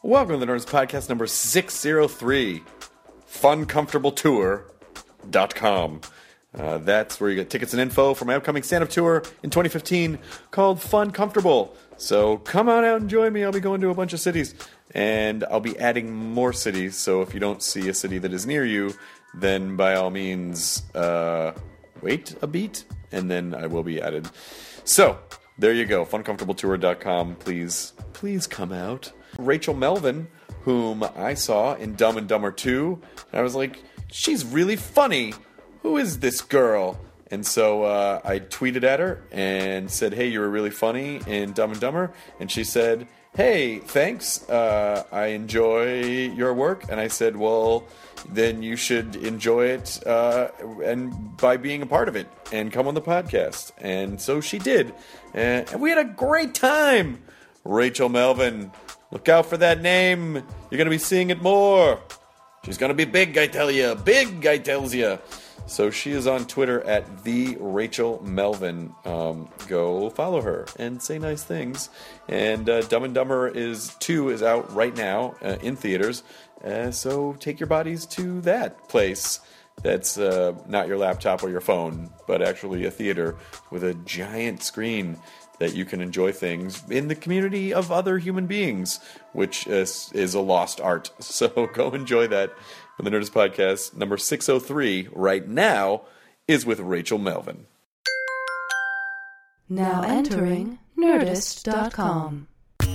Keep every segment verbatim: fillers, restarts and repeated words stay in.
Welcome to the Nerds Podcast number six oh three, fun comfortable tour dot com. Uh, that's where you get tickets and info for my upcoming stand-up tour in twenty fifteen called Fun Comfortable. So come on out and join me. I'll be going to a bunch of cities, and I'll be adding more cities. So if you don't see a city that is near you, then by all means, uh, wait a beat, and then I will be added. So there you go, fun comfortable tour dot com. Please, please come out. Rachel Melvin, whom I saw in Dumb and Dumber two, and I was like, she's really funny. Who is this girl? And so uh, I tweeted at her and said, hey, you were really funny in Dumb and Dumber. And she said, hey, thanks. Uh, I enjoy your work. And I said, well, then you should enjoy it uh, and by being a part of it and come on the podcast. And so she did. And we had a great time. Rachel Melvin. Look out for that name. You're going to be seeing it more. She's going to be big, I tell you. Big, I tells you. So she is on Twitter at the Rachel Melvin. Um, go follow her and say nice things. And uh, Dumb and Dumber is two is out right now uh, in theaters. Uh, so take your bodies to that place. That's uh, not your laptop or your phone, but actually a theater with a giant screen that you can enjoy things in the community of other human beings, which is, is a lost art. So go enjoy that. The Nerdist Podcast number six oh three right now is with Rachel Melvin. Now entering Nerdist dot com.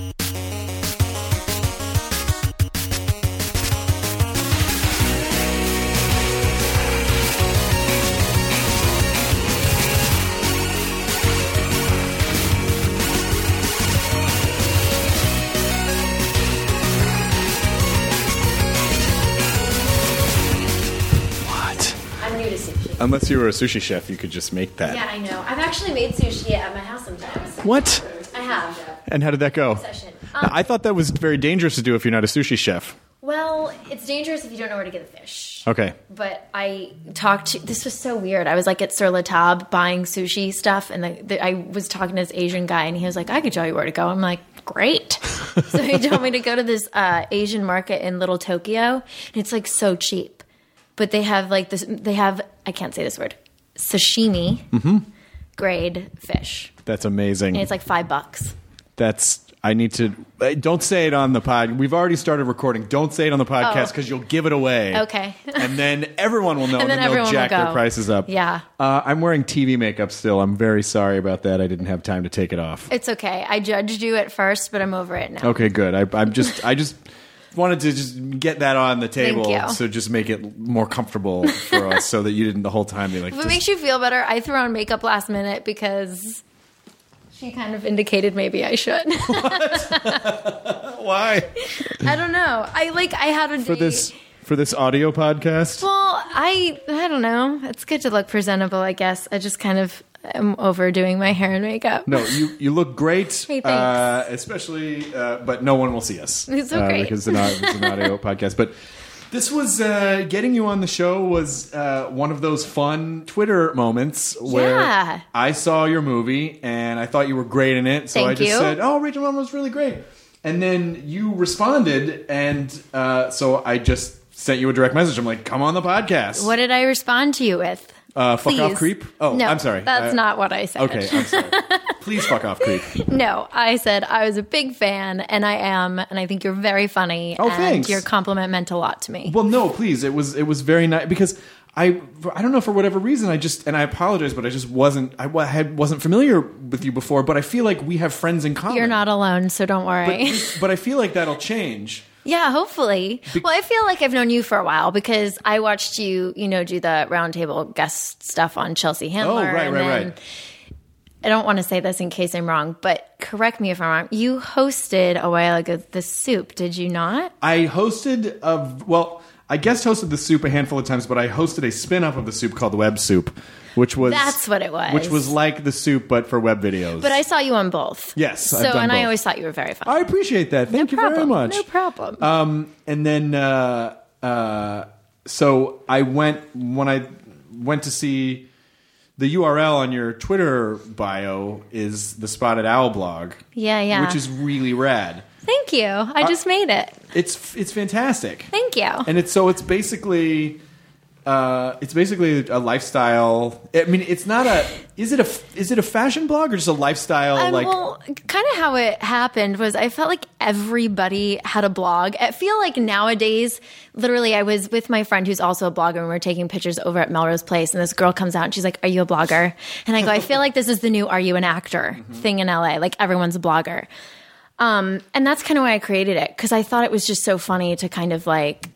Unless you were a sushi chef, you could just make that. Yeah, I know. I've actually made sushi at my house sometimes. What? I have. And how did that go? Session. Um, I thought that was very dangerous to do if you're not a sushi chef. Well, it's dangerous if you don't know where to get the fish. Okay. But I talked to... This was so weird. I was like at Sur La Table buying sushi stuff, and the, the, I was talking to this Asian guy, and he was like, I could tell you where to go. I'm like, great. So he told me to go to this uh, Asian market in Little Tokyo, and it's like so cheap. But they have like this... They have... I can't say this word. Sashimi mm-hmm. grade fish. That's amazing. And it's like five bucks. That's... I need to... Don't say it on the pod. We've already started recording. Don't say it on the podcast because oh. you'll give it away. Okay. And then everyone will know, and and then, then they'll jack will their prices up. Yeah. Uh, I'm wearing T V makeup still. I'm very sorry about that. I didn't have time to take it off. It's okay. I judged you at first, but I'm over it now. Okay, good. I, I'm just... I just... wanted to just get that on the table, so just make it more comfortable for us, so that you didn't the whole time be like. If it makes you feel better, I threw on makeup last minute because she kind of indicated maybe I should. What? Why? I don't know. I like I had a for date. this for this audio podcast. Well, I I don't know. It's good to look presentable, I guess. I just kind of am overdoing my hair and makeup. No, you, you look great. Hey, thanks. Uh, especially, uh, but no one will see us. It's so uh, great. Because it's an, it's an audio podcast. But this was, uh, getting you on the show was uh, one of those fun Twitter moments where yeah. I saw your movie and I thought you were great in it. So Thank I just you. said, oh, Rachel Melvin was really great. And then you responded, and uh, so I just sent you a direct message. I'm like, come on the podcast. What did I respond to you with? Uh, fuck Please. off, creep? Oh, no, I'm sorry. That's uh, not what I said. Okay, I'm sorry. Please fuck off, creep. No, I said I was a big fan, and I am, and I think you're very funny. Oh, and thanks. Your compliment meant a lot to me. Well, no, please. It was it was very nice because I I don't know, for whatever reason, I just, and I apologize, but I just wasn't I wa- had, wasn't familiar with you before. But I feel like we have friends in common. You're not alone, so don't worry. But, but I feel like that'll change. Yeah, hopefully. Be- well, I feel like I've known you for a while because I watched you, you know, do the roundtable guest stuff on Chelsea Handler. Oh, right, and right, then, right. I don't want to say this in case I'm wrong, but correct me if I'm wrong. You hosted a while ago The Soup, did you not? I hosted, a, well, I guest hosted The Soup a handful of times, but I hosted a spin-off of The Soup called Web Soup. Which was That's what it was. Which was like The Soup, but for web videos. But I saw you on both. Yes, so I've done and both. I always thought you were very funny. I appreciate that. Thank no you problem. very much. No problem. Um, and then, uh, uh, so I went when I went to see the U R L on your Twitter bio is the Spotted Owl blog. Yeah, yeah. Which is really rad. Thank you. I just made it. It's it's fantastic. Thank you. And it's so it's basically uh, it's basically a lifestyle. I mean, it's not a is it a is it a fashion blog or just a lifestyle Um, like well, kind of how it happened was I felt like everybody had a blog. I feel like nowadays, literally, I was with my friend who's also a blogger, and we were taking pictures over at Melrose Place, and this girl comes out and she's like, "Are you a blogger?" And I go, "I feel like this is the new 'Are you an actor?' Mm-hmm. thing in L A. Like everyone's a blogger." Um, and that's kind of why I created it, because I thought it was just so funny to kind of like,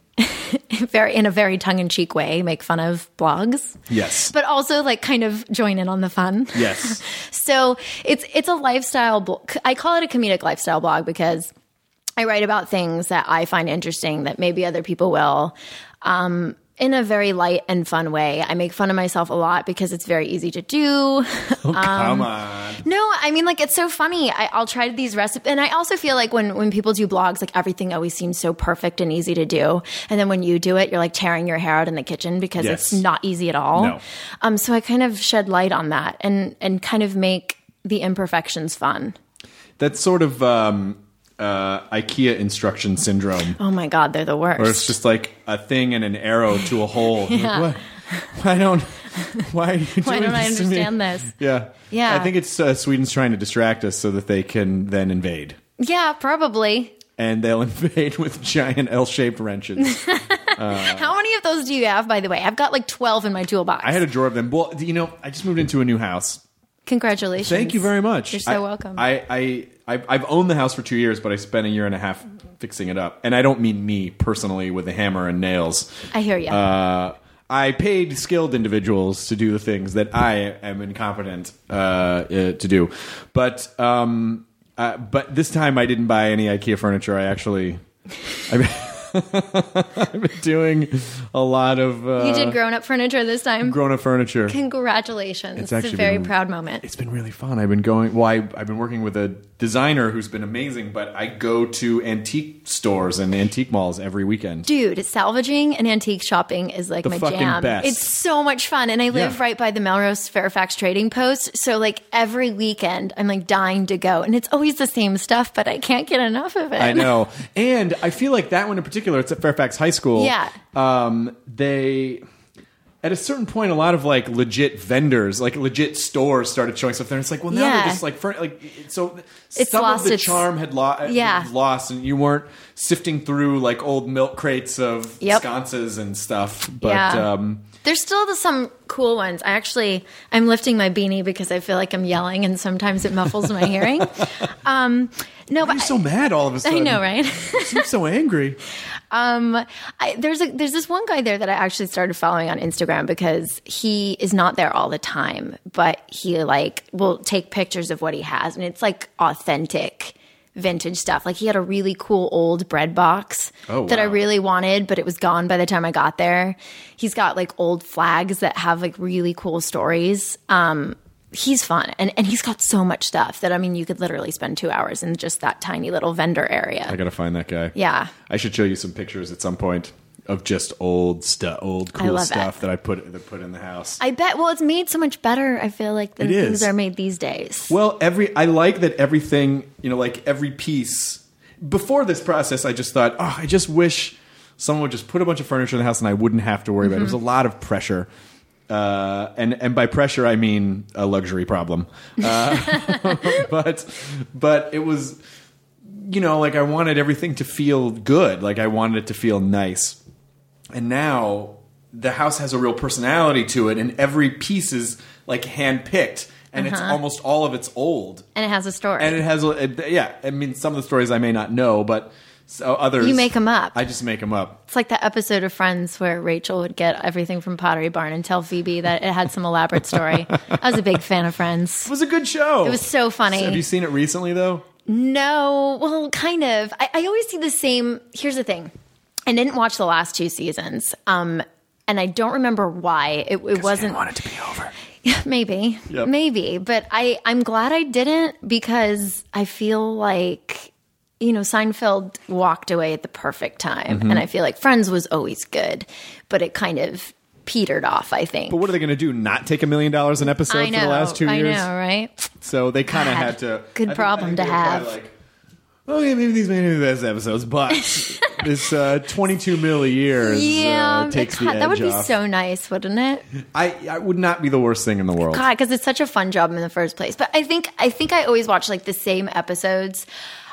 very in a very tongue-in-cheek way, make fun of blogs. Yes. But also like kind of join in on the fun. Yes. So it's it's a lifestyle blog. I call it a comedic lifestyle blog because I write about things that I find interesting that maybe other people will. Um, in a very light and fun way. I make fun of myself a lot because it's very easy to do. Oh, come on. No, I mean, like, it's so funny. I, I'll try these recipes. And I also feel like when, when people do blogs, like, everything always seems so perfect and easy to do. And then when you do it, you're, like, tearing your hair out in the kitchen because Yes. it's not easy at all. No. Um, so I kind of shed light on that and, and kind of make the imperfections fun. That's sort of um, uh, IKEA instruction syndrome. Oh, my God, they're the worst. Where it's just like a thing and an arrow to a hole. Yeah. Like, what? Why don't? Why are you doing Why don't I this to me? understand this? Yeah, Yeah. I think it's uh, Sweden's trying to distract us so that they can then invade, Yeah, probably. and they'll invade with giant L-shaped wrenches. How many of those do you have, by the way? I've got like twelve in my toolbox. I had a drawer of them. Well, you know, I just moved into a new house. Congratulations. Thank you very much. You're so I- welcome. I, I, I, I've owned the house for two years, but I spent a year and a half fixing it up. And I don't mean me personally with a hammer and nails. I hear you. Uh, I paid skilled individuals to do the things that I am incompetent uh, uh, to do. But um, uh, but this time I didn't buy any IKEA furniture. I actually... I, I've been doing a lot of uh, you did grown-up furniture this time? grown-up furniture. Congratulations. It's It's, a actually very been- proud moment. It's been really fun. I've been going. Well, I, I've been working with a designer who's been amazing. But I go to antique stores and antique malls every weekend. Dude, salvaging and antique shopping is like The my fucking jam. best. It's so much fun. And I live Yeah. right by the Melrose Fairfax Trading Post. So like every weekend I'm like dying to go. And it's always the same stuff, but I can't get enough of it. I know, and I feel like that one in particular. It's at Fairfax High School. Yeah. Um, they. At a certain point, a lot of like legit vendors, like legit stores, started showing stuff there. And it's like, well, now Yeah. they're just like, fur- like so. It's some lost of the its- charm had lo- Yeah. lost, and you weren't sifting through like old milk crates of Yep. sconces and stuff. But Yeah. um, There's still the, some cool ones. I actually, I'm lifting my beanie because I feel like I'm yelling and sometimes it muffles my hearing. Um, no, but you're so mad all of a I sudden. know, right? You seem so angry. Um, I, there's a there's this one guy there that I actually started following on Instagram because he is not there all the time, but he like will take pictures of what he has, and it's like authentic vintage stuff. Like he had a really cool old bread box Oh, that I wow. really wanted, but it was gone by the time I got there. He's got like old flags that have like really cool stories. Um, he's fun, and and he's got so much stuff that I mean, you could literally spend two hours in just that tiny little vendor area. I gotta find that guy. Yeah. I should show you some pictures at some point of just old stuff, old cool love stuff it. that I put that put in the house. I bet. Well, it's made so much better. I feel like than It is. things are made these days. Well, every I like that everything, you know, like every piece. Before this process, I just thought, oh, I just wish someone would just put a bunch of furniture in the house and I wouldn't have to worry about it. It was a lot of pressure. Uh, and and by pressure I mean a luxury problem, uh, but but it was, you know, like I wanted everything to feel good, like I wanted it to feel nice, and now the house has a real personality to it, and every piece is like hand picked, and it's almost all of it's old, And it has a story. and it has a, yeah. I mean, some of the stories I may not know, but so others You make 'em up. I just make them up. It's like that episode of Friends where Rachel would get everything from Pottery Barn and tell Phoebe that it had some elaborate story. I was a big fan of Friends. It was a good show. It was so funny. Have you seen it recently though? No, well, kind of. I, I always see the same. Here's the thing. I didn't watch the last two seasons, um, and I don't remember why. It, it wasn't. want it to be over. Yeah, maybe, Yep. maybe. But I, I'm glad I didn't because I feel like, you know, Seinfeld walked away at the perfect time, Mm-hmm. and I feel like Friends was always good, but it kind of petered off. I think. But what are they going to do? Not take a million dollars an episode I know. for the last two I years? know, right? So they kind of God, had to. good I think- problem I think to they were have. probably Like, okay, maybe these may not be the best episodes, but this uh, twenty-two mil a year is, Yeah, uh, takes the God, edge that would be off. so nice, wouldn't it? I, I would not be the worst thing in the world. God, because it's such a fun job in the first place. But I think I think I always watch like the same episodes.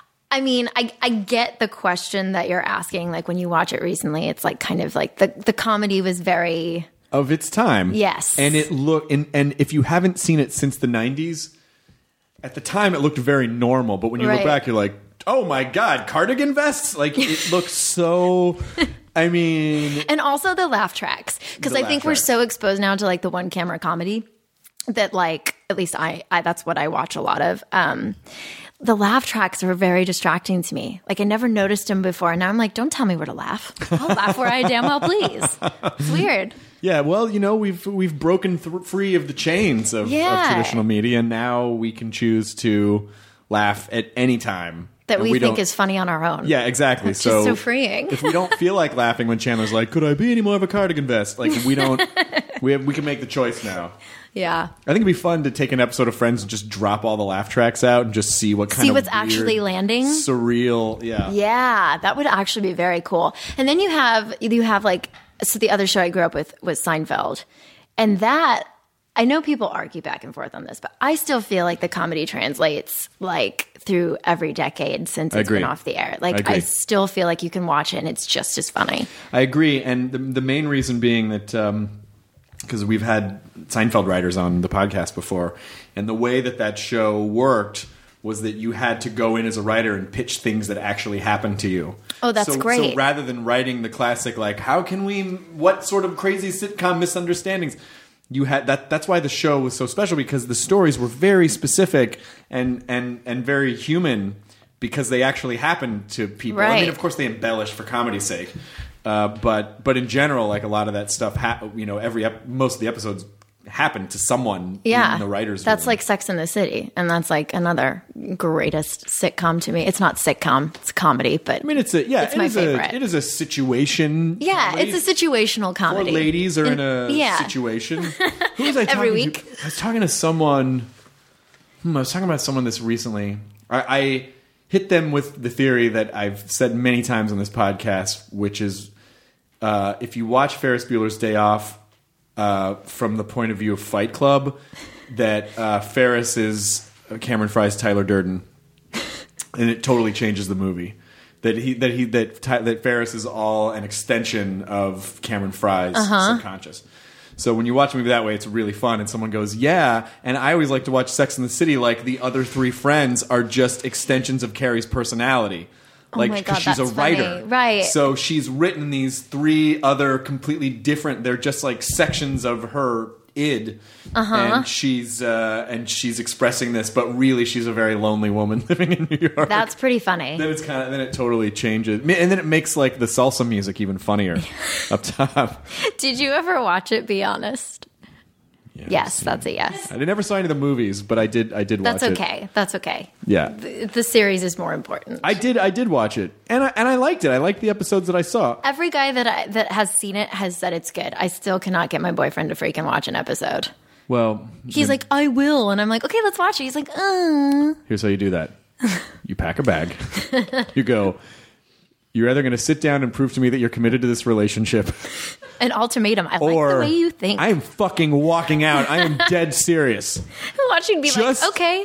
I mean, I, I get the question that you're asking. Like when you watch it recently, it's like kind of like the, the comedy was very Of its time. Yes. And it look and, and if you haven't seen it since the nineties, at the time it looked very normal. But when you Right. look back, you're like, oh my God, cardigan vests? Like it looks so I mean and also the laugh tracks because The I laugh think we're tracks. so exposed now to like the one camera comedy that like at least I, I that's what I watch a lot of. Um, the laugh tracks were very distracting to me. Like I never noticed them before, and now I'm like, don't tell me where to laugh. I'll laugh where I damn well please. It's weird. Yeah, well, you know, we've we've broken th- free of the chains of, Yeah. of traditional media. Now we can choose to laugh at any time That And we, think don't- is funny on our own. Yeah, exactly. It's so just so freeing. if we don't feel like laughing when Chandler's like, "Could I be any more of a cardigan vest?" Like we don't, we have, we can make the choice now. Yeah. I think it'd be fun to take an episode of Friends and just drop all the laugh tracks out and just see what kind See of what's weird, actually landing. surreal. Yeah, Yeah, that would actually be very cool. And then you have you have like so the other show I grew up with was Seinfeld, and that I know people argue back and forth on this, but I still feel like the comedy translates like through every decade since it's Agree. been off the air. I Like agree. I still feel like you can watch it and it's just as funny. I agree. And the the main reason being that because we've had Seinfeld writers on the podcast before, and the way that that show worked was that you had to go in as a writer and pitch things that actually happened to you. Oh, that's so, great. So rather than writing the classic, like, how can we, what sort of crazy sitcom misunderstandings? You had that. That's why the show was so special, because the stories were very specific and and and very human, because they actually happened to people. I Right. mean, of course, they embellished for comedy's sake, uh, but but in general, like a lot of that stuff, ha- you know, every ep- most of the episodes happened to someone Yeah, in the writers' that's room. like Sex and the City, and that's like another greatest sitcom to me. It's not sitcom; it's comedy, but I mean, it's a yeah, It's it my is favorite. a it is a situation. yeah, comedy. it's a situational Four comedy. ladies are in a And- yeah. situation. Who was I talking Every to? week. I was talking to someone. Hmm, I was talking about someone this recently. I, I hit them with the theory that I've said many times on this podcast, which is uh, if you watch Ferris Bueller's Day Off uh, from the point of view of Fight Club, that uh, Ferris is Cameron Fry's Tyler Durden, and it totally changes the movie. That he that he that Ty, that Ferris is all an extension of Cameron Fry's Uh-huh. subconscious. So when you watch a movie that way, it's really fun. And someone goes, "Yeah." And I always like to watch Sex and the City like the other three friends are just extensions of Carrie's personality. Like, Oh my God, she's a that's writer, funny. Right. So she's written these three other completely different. They're just like sections of her id, Uh-huh. and she's uh, and she's expressing this, but really she's a very lonely woman living in New York. That's pretty funny. Then it's kind of then it totally changes, and then it makes like the salsa music even funnier up top. Did you ever watch it? Be honest. Yes, that's a yes. I never saw any of the movies, but I did. I did That's watch it. okay. That's okay. Yeah, The, the series is more important. I did. I did watch it, and I, and I liked it. I liked the episodes that I saw. Every guy that I, that has seen it has said it's good. I still cannot get my boyfriend to freaking watch an episode. Well, He's then like, I will, and I'm like, okay, let's watch it. He's like, uh. here's how you do that: you pack a bag. You go. You're either going to sit down and prove to me that you're committed to this relationship, An ultimatum. I or like the way you think. I am fucking walking out. I am dead serious. watching be just- like, okay.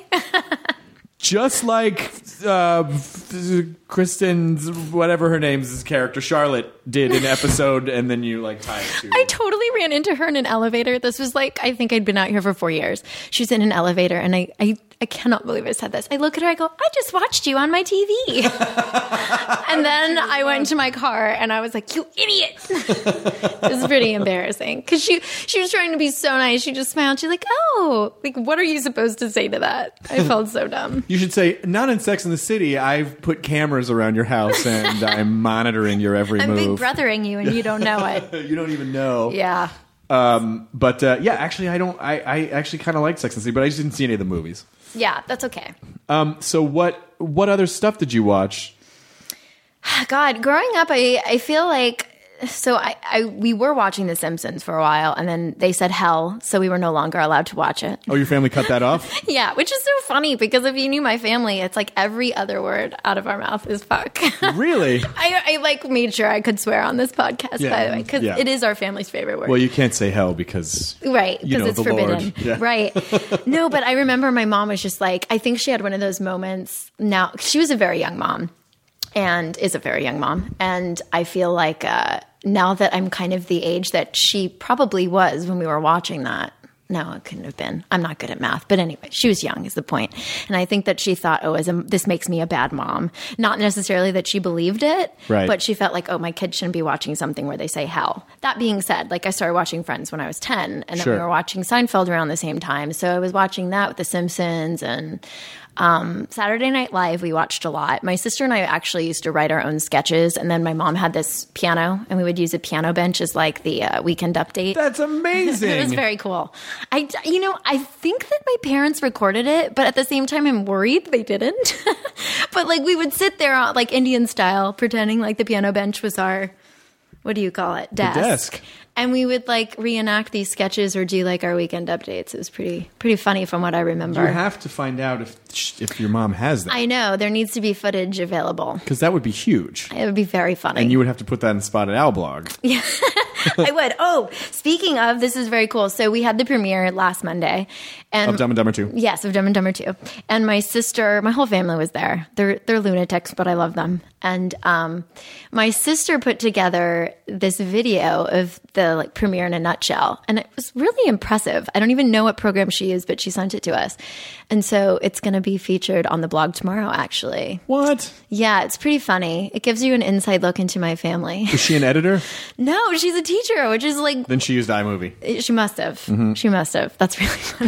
Just like uh, Kristen's, whatever her name's character, Charlotte, did in episode, and then you like tie it to. I totally ran into her in an elevator. This was like, I think I'd been out here for four years. She's in an elevator, and I, I, I cannot believe I said this. I look at her, I go, I just watched you on my T V. And then I went into my car, and I was like, you idiot. It was pretty embarrassing. Because she, she was trying to be so nice. She just smiled. She's like, oh, like, what are you supposed to say to that? I felt so dumb. You should say, not in Sex and the City. I've put cameras around your house, and I'm monitoring your every I'm big move. brothering you, and you don't know it. You don't even know. Yeah. Um, but uh, yeah, actually, I don't. I, I actually kind of like Sex and the City, but I just didn't see any of the movies. Yeah, that's okay. Um, so what what other stuff did you watch? God, growing up, I, I feel like So I, I we were watching The Simpsons for a while, and then they said hell, so we were no longer allowed to watch it. Oh, your family cut that off? Yeah, which is so funny because if you knew my family, it's like every other word out of our mouth is fuck. Really? I, I like made sure I could swear on this podcast, Yeah, by the way, because yeah. it is our family's favorite word. Well, you can't say hell because Right, you because know, it's the forbidden. Lord. Yeah. Right. No, but I remember my mom was just like, I think she had one of those moments. Now, she was a very young mom and is a very young mom. And I feel like uh, now that I'm kind of the age that she probably was when we were watching that. No, it couldn't have been. I'm not good at math. But anyway, she was young is the point. And I think that she thought, oh, as a, this makes me a bad mom. Not necessarily that she believed it, Right. but she felt like, oh, my kid shouldn't be watching something where they say hell. That being said, like I started watching Friends when I was ten, and then Sure. we were watching Seinfeld around the same time. So I was watching that with The Simpsons and um, Saturday Night Live. We watched a lot. My sister and I actually used to write our own sketches, and then my mom had this piano, and we would use a piano bench as like the uh, Weekend Update. That's amazing. It was very cool. I, you know, I think that my parents recorded it, but at the same time, I'm worried they didn't. But like, we would sit there, uh, like Indian style, pretending like the piano bench was our, what do you call it, desk. desk. And we would like reenact these sketches or do like our weekend updates. It was pretty, pretty funny from what I remember. You have to find out if if your mom has that. I know there needs to be footage available. Because that would be huge. It would be very funny. And you would have to put that in Spotted Owl blog. I would. Oh, speaking of, this is very cool. So we had the premiere last Monday, and Of Dumb and Dumber two. yes, of Dumb and Dumber two. And my sister, my whole family was there. They're they're lunatics, but I love them. And um, my sister put together this video of the like premiere in a nutshell, and it was really impressive. I don't even know what program she used, but she sent it to us, and so it's going to be featured on the blog tomorrow. Actually, What? yeah, it's pretty funny. It gives you an inside look into my family. Is she an editor? No, she's a teacher, which is like Then she used iMovie. she must have. Mm-hmm. She must have. That's really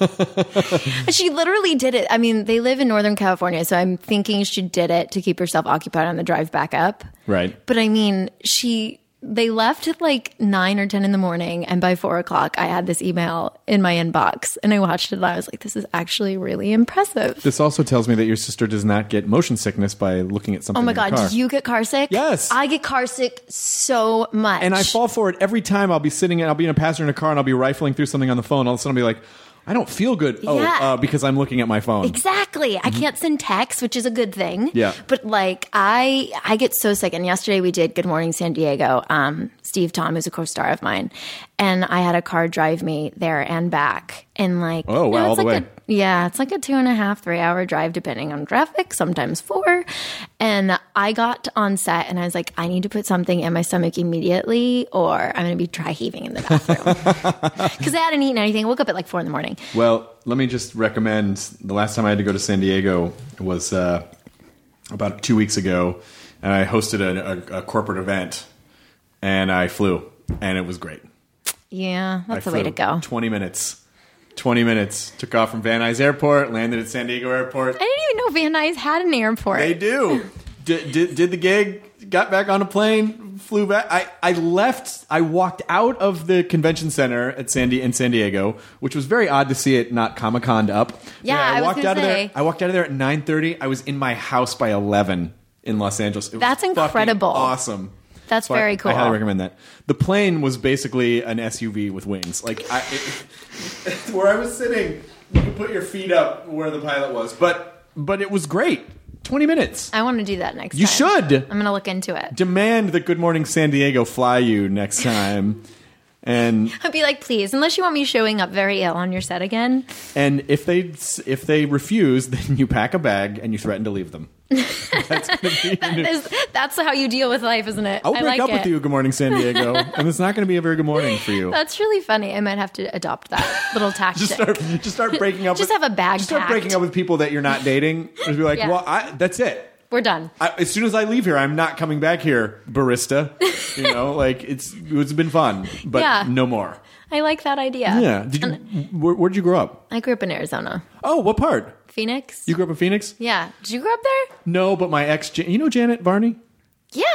funny. She literally did it. I mean, they live in Northern California, so I'm thinking she did it to keep herself occupied on the drive back up. Right. But I mean, she they left at like nine or ten in the morning, and by four o'clock, I had this email in my inbox, and I watched it, and I was like, "This is actually really impressive." This also tells me that your sister does not get motion sickness by looking at something Oh my in the god, car. do you get car sick? Yes. I get car sick so much. And I fall for it every time. I'll be sitting in, I'll be in a passenger in a car, and I'll be rifling through something on the phone. All of a sudden, I'll be like, I don't feel good. Oh, Yeah. uh, because I'm looking at my phone. Exactly. I can't send texts, which is a good thing. Mm-hmm. Yeah. But like I I get so sick. And yesterday we did Good Morning San Diego. Um, Steve Tom is a co-star of mine. And I had a car drive me there and back. And like Oh, wow, you know, all it's the like way. a- yeah, it's like a two and a half, three hour drive depending on traffic, sometimes four. And I got on set and I was like, I need to put something in my stomach immediately or I'm gonna be dry heaving in the bathroom. Because I hadn't eaten anything. I woke up at like four in the morning. Well, let me just recommend, the last time I had to go to San Diego was uh, about two weeks ago, and I hosted a, a, a corporate event, and I flew, and it was great. Yeah, that's I the way flew to go. twenty minutes. twenty minutes. Took off from Van Nuys Airport, landed at San Diego Airport. I didn't even know Van Nuys had an airport. They do. Did, did, did the gig, got back on a plane, flew back. I, I left, I walked out of the convention center at San Di- in San Diego, which was very odd to see it not Comic-Con up. Yeah, I, I was walked gonna out of there. say. I walked out of there at nine thirty. I was in my house by eleven in Los Angeles. It was That's fucking incredible. Awesome. That's So I- very cool. I highly recommend that. The plane was basically an S U V with wings. Like I, it, where I was sitting, you could put your feet up where the pilot was, but but it was great. Twenty minutes. I want to do that next You time. should. I'm going to look into it. Demand that Good Morning San Diego fly you next time. And I'd be like, please, unless you want me showing up very ill on your set again. and if they if they refuse, then you pack a bag and you threaten to leave them. That's gonna be your new- Is- That's how you deal with life, isn't it? I'll I break like up it. with you, Good Morning San Diego, and it's not going to be a very good morning for you. That's really funny. I might have to adopt that little tactic. Just start, just start breaking up. Just with, have a bag Just start packed. breaking up with people that you're not dating. Just be like, Yeah. well, I, that's it. We're done. I, as soon as I leave here, I'm not coming back here, barista. You know, like it's it's been fun, but Yeah. no more. I like that idea. Yeah. Did you? Where, where'd you grow up? I grew up in Arizona. Oh, what part? Phoenix? You grew up in Phoenix? Yeah. Did you grow up there? No, but my ex, Jan- you know Janet Varney? Yeah.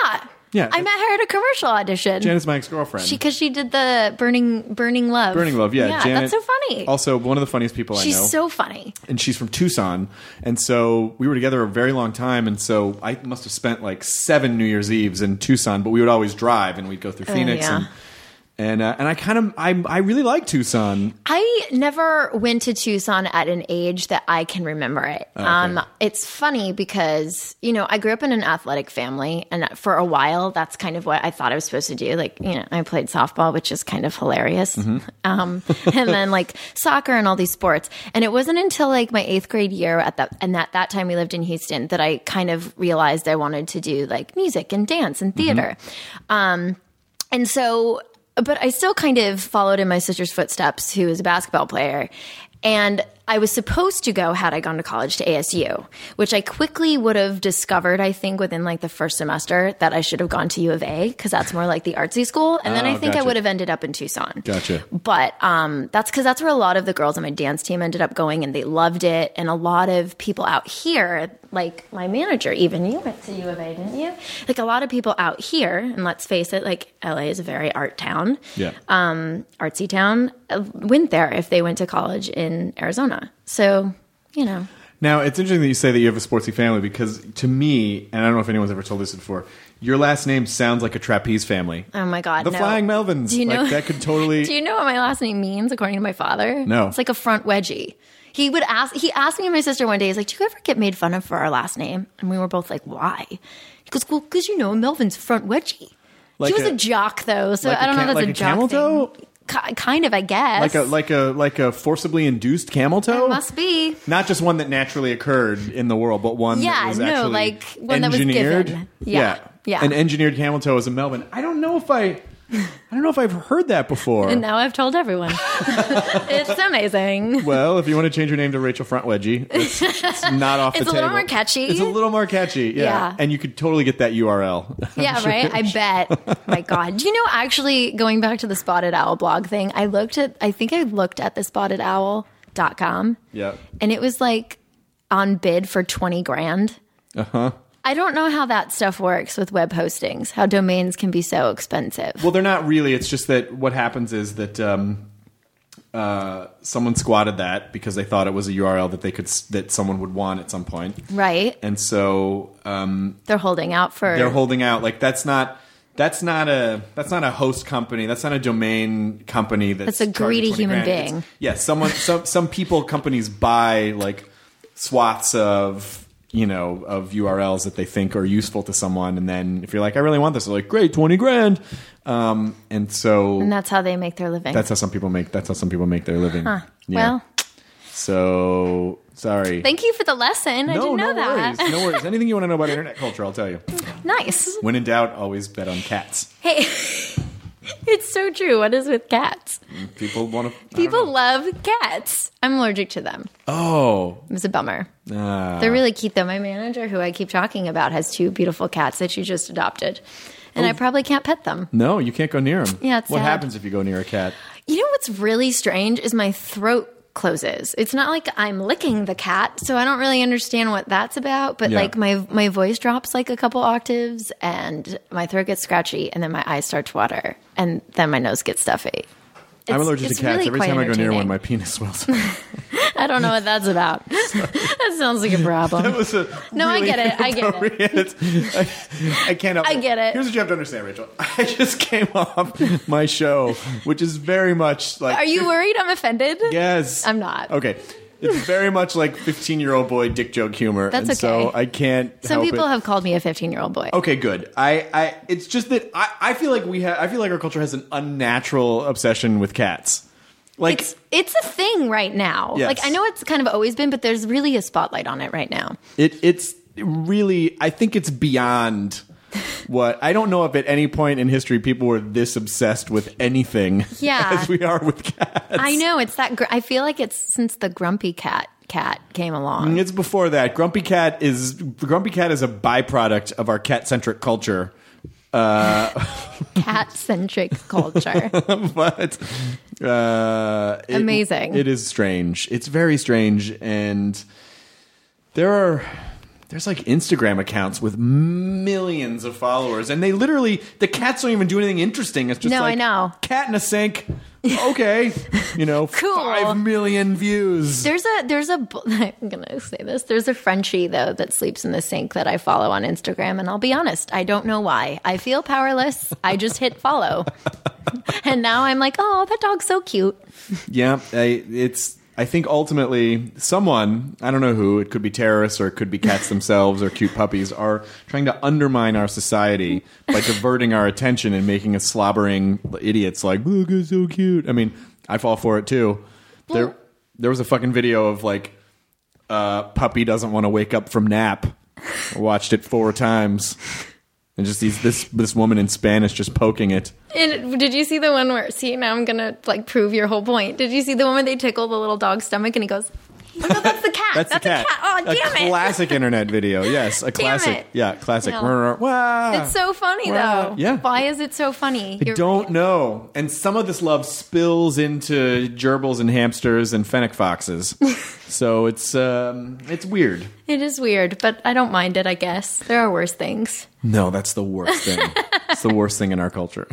Yeah. I met her at a commercial audition. Janet's my ex-girlfriend. She because she did the Burning Burning Love. Burning Love, yeah. Yeah, Janet, that's so funny. Also, one of the funniest people She's I know. so funny. And she's from Tucson. And so we were together a very long time. And so I must have spent like seven New Year's Eves in Tucson, but we would always drive and we'd go through Phoenix. yeah. and and uh, and I kind of, I, I really like Tucson. I never went to Tucson at an age that I can remember it. Okay. Um, it's funny because, you know, I grew up in an athletic family, and for a while, that's kind of what I thought I was supposed to do. Like, you know, I played softball, which is kind of hilarious. Mm-hmm. Um, and then like soccer and all these sports. And it wasn't until like my eighth grade year at that, and at that time we lived in Houston, that I kind of realized I wanted to do like music and dance and theater. Mm-hmm. Um, and so, but I still kind of followed in my sister's footsteps, who is a basketball player. And I was supposed to go, had I gone to college, to A S U, which I quickly would have discovered, I think, within like the first semester, that I should have gone to U of A, because that's more like the artsy school. And then Oh, I think gotcha. I would have ended up in Tucson. Gotcha. But um, that's because that's where a lot of the girls on my dance team ended up going, and they loved it. And a lot of people out here, like my manager, even you went to U of A, didn't you? Like a lot of people out here, and let's face it, like L A is a very art town, Yeah. um, artsy town, uh, went there if they went to college in Arizona. So, you know. Now, it's interesting that you say that you have a sportsy family, because to me, and I don't know if anyone's ever told this before, your last name sounds like a trapeze family. Oh my God, The no. Flying Melvins. Do you know Like, that could totally... Do you know what my last name means, according to my father? No. It's like a front wedgie. He would ask. He asked me and my sister one day. He's like, "Do you ever get made fun of for our last name?" And we were both like, "Why?" He goes, "Well, because you know Melvin's front wedgie." Like he was a- a, jock, though, so like I a don't know cam- if that's like a a jock camel thing. toe? Ki- kind of, I guess. Like a like a like a forcibly induced camel toe? Must be. Not just one that naturally occurred in the world, but one Yeah, that was no, actually like one that was engineered. given. Yeah, yeah. An engineered camel toe is a Melvin. I don't know if I I don't know if I've heard that before. And now I've told everyone. It's amazing. Well, if you want to change your name to Rachel Front Wedgie, it's, it's not off It's the a table. little more catchy. It's a little more catchy, yeah. Yeah. And you could totally get that U R L. Yeah, right? I bet. My God. Do you know, actually, going back to the Spotted Owl blog thing, I looked at, I think I looked at the spotted owl dot com. Yeah. And it was like on bid for twenty grand. Uh huh. I don't know how that stuff works with web hostings, how domains can be so expensive. Well, they're not really. It's just that what happens is that um, uh, someone squatted that because they thought it was a U R L that they could that someone would want at some point, Right? and so um, They're holding out for. they're holding out. Like that's not that's not a that's not a host company. That's not a domain company. That's, That's a greedy charging twenty human grand. being. It's- yeah, someone some some people companies buy like swaths of. You know, of U R Ls that they think are useful to someone, and then if you're like, I really want this, they're like, great, twenty grand, um, and so And that's how they make their living. that's how some people make. That's how some people make their living. Huh. Yeah. Well, So sorry. thank you for the lesson. I no, didn't know no that. worries. No worries. Anything you want to know about internet culture, I'll tell you. Nice. When in doubt, always bet on cats. Hey, it's so true. What is with cats? People want to. People love cats. I'm allergic to them. Oh, It's a bummer. ah. They're really cute, though. My manager, who I keep talking about, has two beautiful cats that she just adopted. And I probably can't pet them. no, you can't go near them. Yeah, it's what sad. happens if you go near a cat? You know what's really strange is my throat closes. It's not like I'm licking the cat, so I don't really understand what that's about. But Yeah. like my my voice drops like a couple octaves, and my throat gets scratchy, and then my eyes start to water, and then my nose gets stuffy. I'm It's- allergic to it's cats. really Every quite time I go near one, entertaining. my penis swells. I don't know what that's about. That sounds like a problem. That was a No, I really get it. I get it. inappropriate- I, I can't. help I get it. Here's what you have to understand, Rachel. I just came off my show, which is very much like. Are you worried I'm offended? Yes. I'm not. Okay. It's very much like fifteen-year-old boy dick joke humor. That's and So okay. I can't. Some help people it. have called me a fifteen-year-old boy. Okay, good. I, I, it's just that I, I feel like we have. I feel like our culture has an unnatural obsession with cats. Like, It's it's a thing right now. Yes. Like I know it's kind of always been, but there's really a spotlight on it right now. it, it's really. I think it's beyond. What I don't know if at any point in history people were this obsessed with anything Yeah. as we are with cats. I know it's that. Gr- I feel like it's since the grumpy cat cat came along. It's before that. Grumpy Cat is Grumpy Cat is a byproduct of our cat centric culture. Cat centric culture. But uh, it- Amazing. It is strange. It's very strange, and there are there's like Instagram accounts with millions of followers, and they literally the cats don't even do anything interesting. It's just No, like I know. cat in a sink. Okay, you know, Cool. five million views. There's a there's a I'm gonna say this. There's a Frenchie though that sleeps in the sink that I follow on Instagram, and I'll be honest, I don't know why. I feel powerless. I just hit follow, and now I'm like, oh, that dog's so cute. Yeah, I, it's. I think ultimately someone, I don't know who, it could be terrorists or it could be cats themselves or cute puppies, are trying to undermine our society by diverting our attention and making us slobbering idiots like, look, it's so cute. I mean, I fall for it too. There, there was a fucking video of like, uh, puppy doesn't want to wake up from nap. I watched it four times. And just these, this this woman in Spanish just poking it. And did you see the one where? See, now I'm gonna like prove your whole point. Did you see the one where they tickle the little dog's stomach and he goes, "Oh, no, that's the cat. That's, that's the cat. A cat. Oh, damn a it! classic internet video. Yes, a classic. it. Yeah, classic. No. Wow. It's so funny Wow. though. Yeah. Why is it so funny? I You're don't right. know. And some of this love spills into gerbils and hamsters and fennec foxes. So it's um, it's weird. It is weird, but I don't mind it. I guess there are worse things. No, that's the worst thing. It's the worst thing in our culture.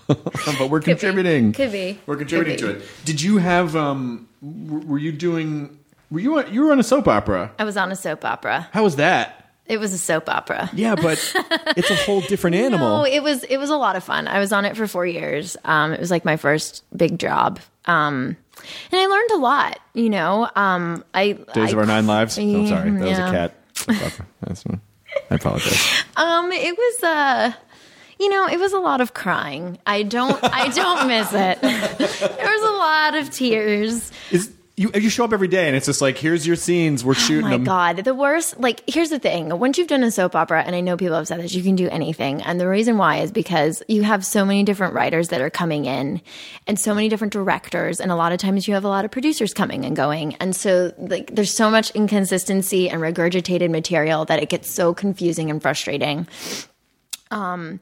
But we're contributing. Could be. We're contributing Could to be. it. Did you have? Um, w- were you doing? Were you? On, you were on a soap opera. I was on a soap opera. How was that? It was a soap opera. Yeah, but it's a whole different animal. No, it was it was a lot of fun. I was on it for four years. Um, it was like my first big job. Um, and I learned a lot. You know, um, I Days I, of Our Nine Lives. Oh, Yeah, sorry, that was a yeah. cat. soap opera. That's, I apologize. Um, it was uh you know, it was a lot of crying. I don't I don't miss it. There was a lot of tears. Is you you show up every day and it's just like, here's your scenes, we're shooting Oh my them. God. The worst, like, here's the thing. Once you've done a soap opera, and I know people have said this, you can do anything. And the reason why is because you have so many different writers that are coming in and so many different directors. And a lot of times you have a lot of producers coming and going. And so, like, there's so much inconsistency and regurgitated material that it gets so confusing and frustrating. Um,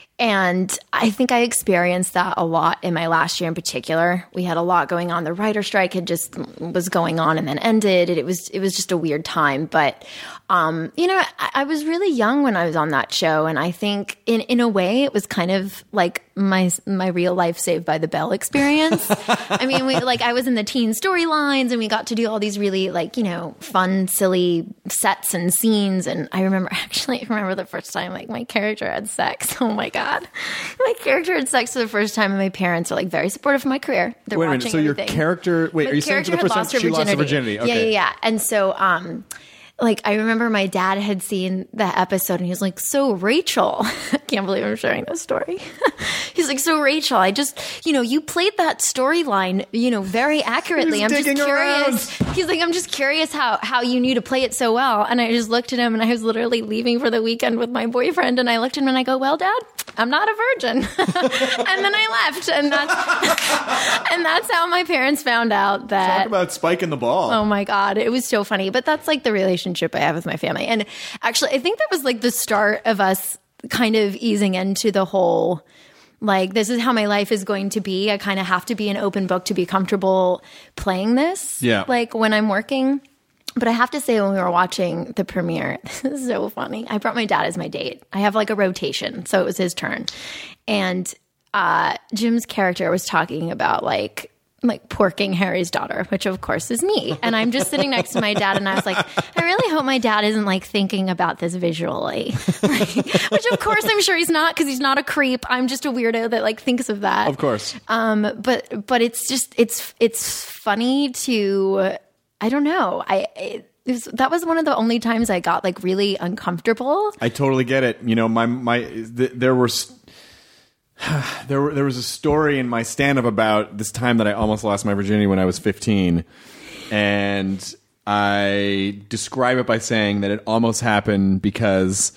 And I think I experienced that a lot in my last year in particular. We had a lot going on. The writer strike had just was going on and then ended. It was it was just a weird time. But um, you know, I, I was really young when I was on that show, and I think in in a way it was kind of like my my real life Saved by the Bell experience. I mean, we like I was in the teen storylines, and we got to do all these really like you know fun, silly sets and scenes. And I remember actually I remember the first time like my character had sex. Oh my God. My character had sex for the first time, and my parents are like very supportive of my career. They're Wait a minute, watching so your everything. character, wait, My are you saying for the character first had time lost her she lost her virginity? Okay. Yeah, yeah, yeah. And so, um, like, I remember my dad had seen that episode, and he was like, "So Rachel," I can't believe I'm sharing this story. He's like, "So Rachel, I just, you know, you played that storyline, you know, very accurately. He's I'm just digging curious." around. He's like, "I'm just curious how how you knew to play it so well." And I just looked at him, and I was literally leaving for the weekend with my boyfriend, and I looked at him and I go, "Well, Dad, I'm not a virgin." And then I left, and that's and that's how my parents found out that. Talk about spiking the ball. Oh my God, it was so funny. But that's like the relationship I have with my family. And actually, I think that was like the start of us kind of easing into the whole, like, this is how my life is going to be. I kind of have to be an open book to be comfortable playing this. Yeah. Like when I'm working. But I have to say, when we were watching the premiere, this is so funny. I brought my dad as my date. I have like a rotation, so it was his turn. And uh, Jim's character was talking about like, like porking Harry's daughter, which of course is me. And I'm just sitting next to my dad, and I was like, I really hope my dad isn't like thinking about this visually. Like, which of course I'm sure he's not, because he's not a creep. I'm just a weirdo that like thinks of that. Of course. Um, but but it's just it's it's funny to I don't know. I it, it was, that was one of the only times I got like really uncomfortable. I totally get it. You know, my my th- there were there were there was a story in my stand-up about this time that I almost lost my virginity when I was fifteen, and I describe it by saying that it almost happened because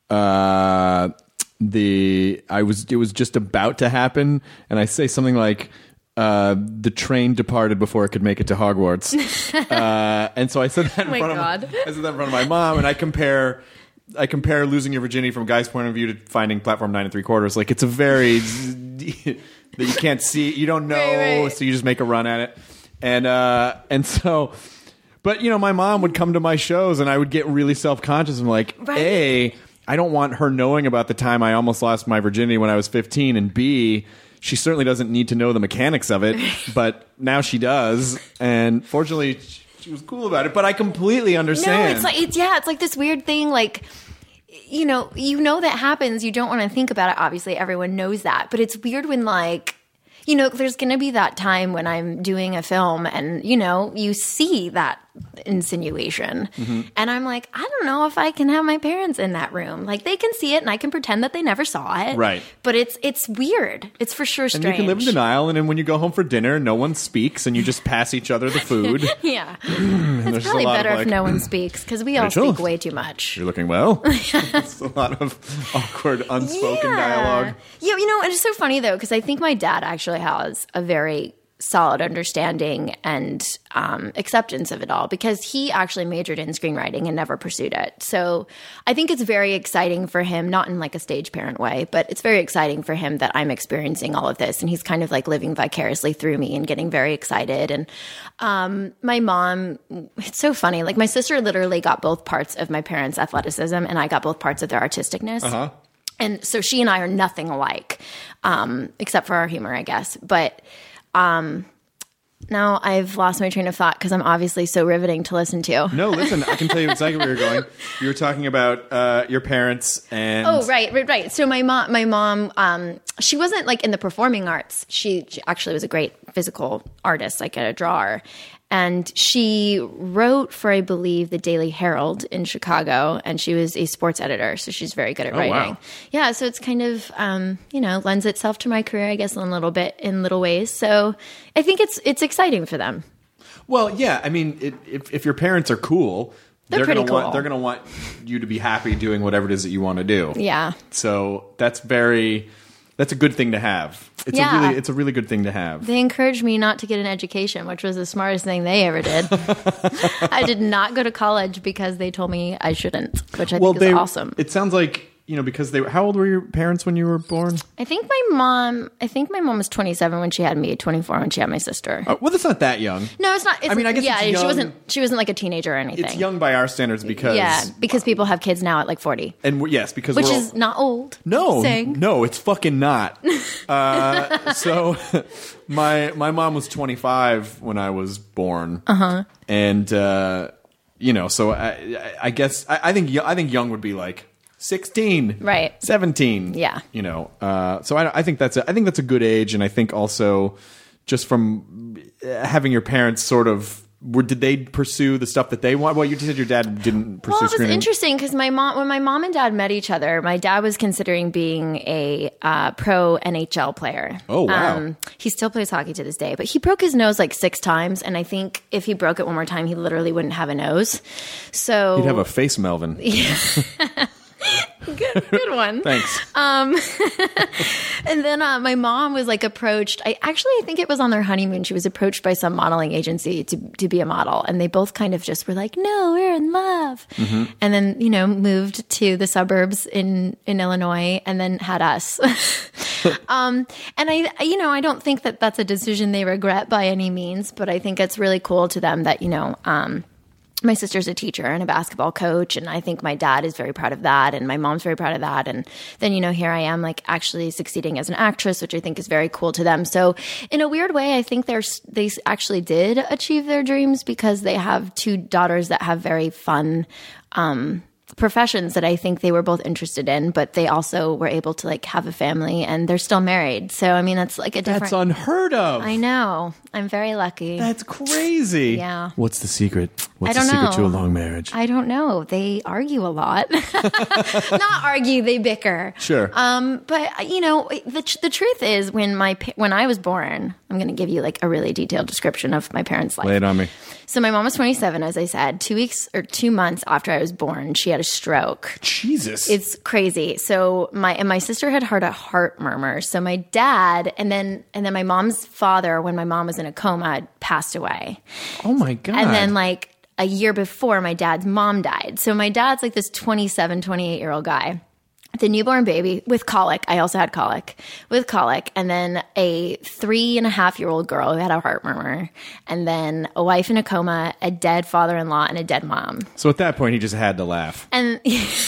uh, the I was it was just about to happen, and I say something like, Uh, the train departed before it could make it to Hogwarts. uh, and so I said that in Oh my front God. of I said that in front of my mom, and I compare I compare losing your virginity from a guy's point of view to finding platform nine and three quarters. Like, it's a very that you can't see, you don't know, Right, right. so you just make a run at it. And uh, and so But, you know, my mom would come to my shows and I would get really self-conscious. I'm like, Right. A, I don't want her knowing about the time I almost lost my virginity when I was fifteen. And B, she certainly doesn't need to know the mechanics of it. But now she does. And fortunately, she was cool about it. But I completely understand. No, it's like it's yeah, it's like this weird thing. Like, you know, you know that happens. You don't want to think about it. Obviously, everyone knows that. But it's weird when like. You know, there's going to be that time when I'm doing a film and, you know, you see that insinuation. Mm-hmm. And I'm like, I don't know if I can have my parents in that room. Like, they can see it and I can pretend that they never saw it. Right. But it's it's weird. It's for sure strange. And you can live in denial, and then when you go home for dinner, no one speaks, and you just pass each other the food. Yeah. there's It's a probably lot of, better like, if no one speaks because we all Rachel? speak way too much. You're looking well. It's a lot of awkward, unspoken Yeah. dialogue. Yeah, you know, and it's so funny though because I think my dad actually has a very solid understanding and um, acceptance of it all because he actually majored in screenwriting and never pursued it. So I think it's very exciting for him, not in like a stage parent way, but it's very exciting for him that I'm experiencing all of this and he's kind of like living vicariously through me and getting very excited. And um, my mom, it's so funny. Like my sister literally got both parts of my parents' athleticism and I got both parts of their artisticness. Uh-huh. And so she and I are nothing alike, um, except for our humor, I guess. But um, now I've lost my train of thought because I'm obviously so riveting to listen to. No, listen, I can tell you exactly where you're going. You were talking about uh, your parents and... Oh, right, right, right. So my mom, my mom, um, she wasn't like in the performing arts. She, she actually was a great physical artist, like a drawer. And she wrote for, I believe, the Daily Herald in Chicago, and she was a sports editor, so she's very good at Oh, writing. wow. Yeah, so it's kind of, um, you know, lends itself to my career, I guess, in a little bit, in little ways. So I think it's it's exciting for them. Well, yeah, I mean, it, if, if your parents are cool... They're gonna pretty want, cool. They're going to want you to be happy doing whatever it is that you want to do. Yeah. So that's very... That's a good thing to have. It's Yeah. a really it's a really good thing to have. They encouraged me not to get an education, which was the smartest thing they ever did. I did not go to college because they told me I shouldn't, which I well, think is they, awesome. It sounds like, you know, because they were, how old were your parents when you were born? I think my mom, I think my mom was twenty-seven when she had me, twenty-four when she had my sister. Uh, well, that's not that young. No, it's not. It's, I mean, I guess yeah, it's young. she wasn't. She wasn't like a teenager or anything. It's young by our standards because Yeah, because people have kids now at like forty, and we're, yes, because which we're all- is not old. no, saying. no, it's fucking not. uh, so my my mom was twenty-five when I was born, uh-huh. and uh, you know, so I, I, I guess I, I think I think young would be like sixteen, Right. seventeen, Yeah. you know. Uh, so I, I think that's a, I think that's a good age, and I think also just from uh, having your parents sort of. Were, did they pursue the stuff that they want? Well, you said your dad didn't pursue Well, it was screening. interesting because my mom, when my mom and dad met each other, my dad was considering being a uh, pro N H L player. Oh, wow. He still plays hockey to this day, but he broke his nose like six times, and I think if he broke it one more time, he literally wouldn't have a nose. So He'd have a face, Melvin. good, good one. Thanks. And then uh, my mom was like approached. I actually I think it was on their honeymoon. She was approached by some modeling agency to to be a model, and they both kind of just were like, "No, we're in love." Mm-hmm. And then you know moved to the suburbs in in Illinois, and then had us. um, and I you know I don't think that that's a decision they regret by any means, but I think it's really cool to them that you know. Um, My sister's a teacher and a basketball coach, and I think my dad is very proud of that, and my mom's very proud of that. And then, you know, here I am, like, actually succeeding as an actress, which I think is very cool to them. So, in a weird way, I think they're they actually did achieve their dreams because they have two daughters that have very fun um, professions that I think they were both interested in, but they also were able to, like, have a family, and they're still married. So, I mean, that's like a different. That's unheard of. I know. I'm very lucky. That's crazy. Yeah. What's the secret? What's I don't the secret know. to a long marriage? I don't know. They argue a lot. Not argue, they bicker. Sure. Um, but you know, the the truth is, when my pa- when I was born, I'm going to give you like a really detailed description of my parents' life. Lay it on me. So my mom was twenty-seven, as I said. Two weeks or two months after I was born, she had a stroke. Jesus. It's crazy. So my and my sister had heard a heart murmur. So my dad and then and then my mom's father, when my mom was in a coma, had passed away. oh my God. And then like a year before, my dad's mom died. So my dad's like this twenty-seven, twenty-eight year old guy. the newborn baby with colic. I also had colic with colic, and then a three and a half year old girl who had a heart murmur, and then a wife in a coma, a dead father-in-law, and a dead mom. So at that point, he just had to laugh. And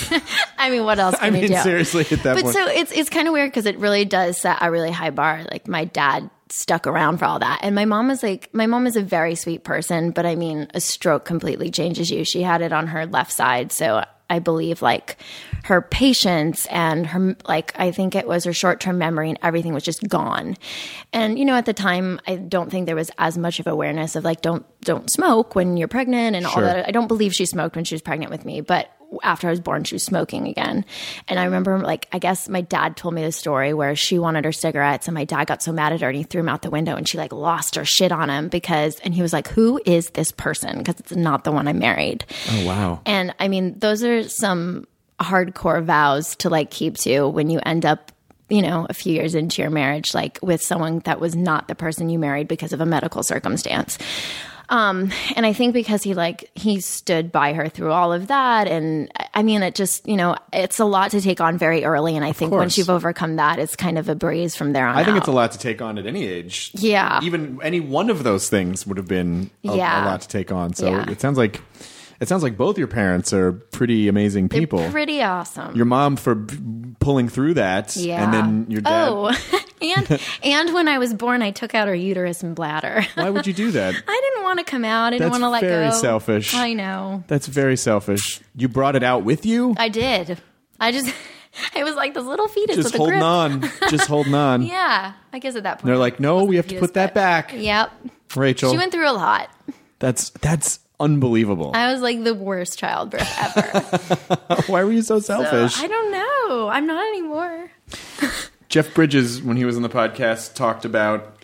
I mean, what else can I mean, you do? seriously, at that but point. so it's it's kind of weird because it really does set a really high bar. Like my dad stuck around for all that, and my mom was like, my mom is a very sweet person, but I mean, a stroke completely changes you. She had it on her left side, so I believe like her patience and her, like, I think it was her short-term memory and everything was just gone. And, you know, at the time, I don't think there was as much of awareness of like, don't, don't smoke when you're pregnant and all Sure. that. I don't believe she smoked when she was pregnant with me, but after I was born, she was smoking again. And I remember, like, I guess my dad told me the story where she wanted her cigarettes and my dad got so mad at her and he threw them out the window and she like lost her shit on him because, and he was like, who is this person? Because it's not the one I married. Oh, wow. And I mean, those are some hardcore vows to like keep to when you end up, you know, a few years into your marriage, like with someone that was not the person you married because of a medical circumstance. Um, and I think because he like, he stood by her through all of that. And I mean, it just, you know, it's a lot to take on very early. And I think course. once you've overcome that, it's kind of a breeze from there on I think out. it's a lot to take on at any age. Yeah. Even any one of those things would have been a, Yeah. a lot to take on. So Yeah. it sounds like it sounds like both your parents are pretty amazing They're people. pretty awesome. Your mom for b- pulling through that, Yeah. and then your dad. Oh, and and when I was born, I took out her uterus and bladder. Why would you do that? I didn't want to come out. I didn't That's want to let go. very selfish. I know. That's very selfish. You brought it out with you? I did. I just, it was like this little fetus Just with a holding grip. on. Just holding on. Yeah, I guess at that point. They're like, no, we have to fetus, put that but- back. Yep. Rachel, She went through a lot. that's that's unbelievable. I was like the worst childbirth ever. Why were you so So, selfish? I don't know. I'm not anymore. Jeff Bridges, when he was on the podcast, talked about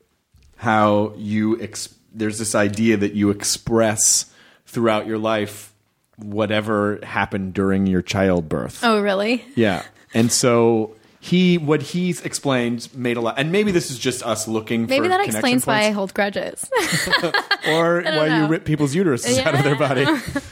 how you ex- there's this idea that you express throughout your life whatever happened during your childbirth. Oh, really? Yeah. And so he what he's explained made a lot, and maybe this is just us looking Maybe for that connection explains why I points, hold grudges. or why you know. rip people's uteruses out of their body.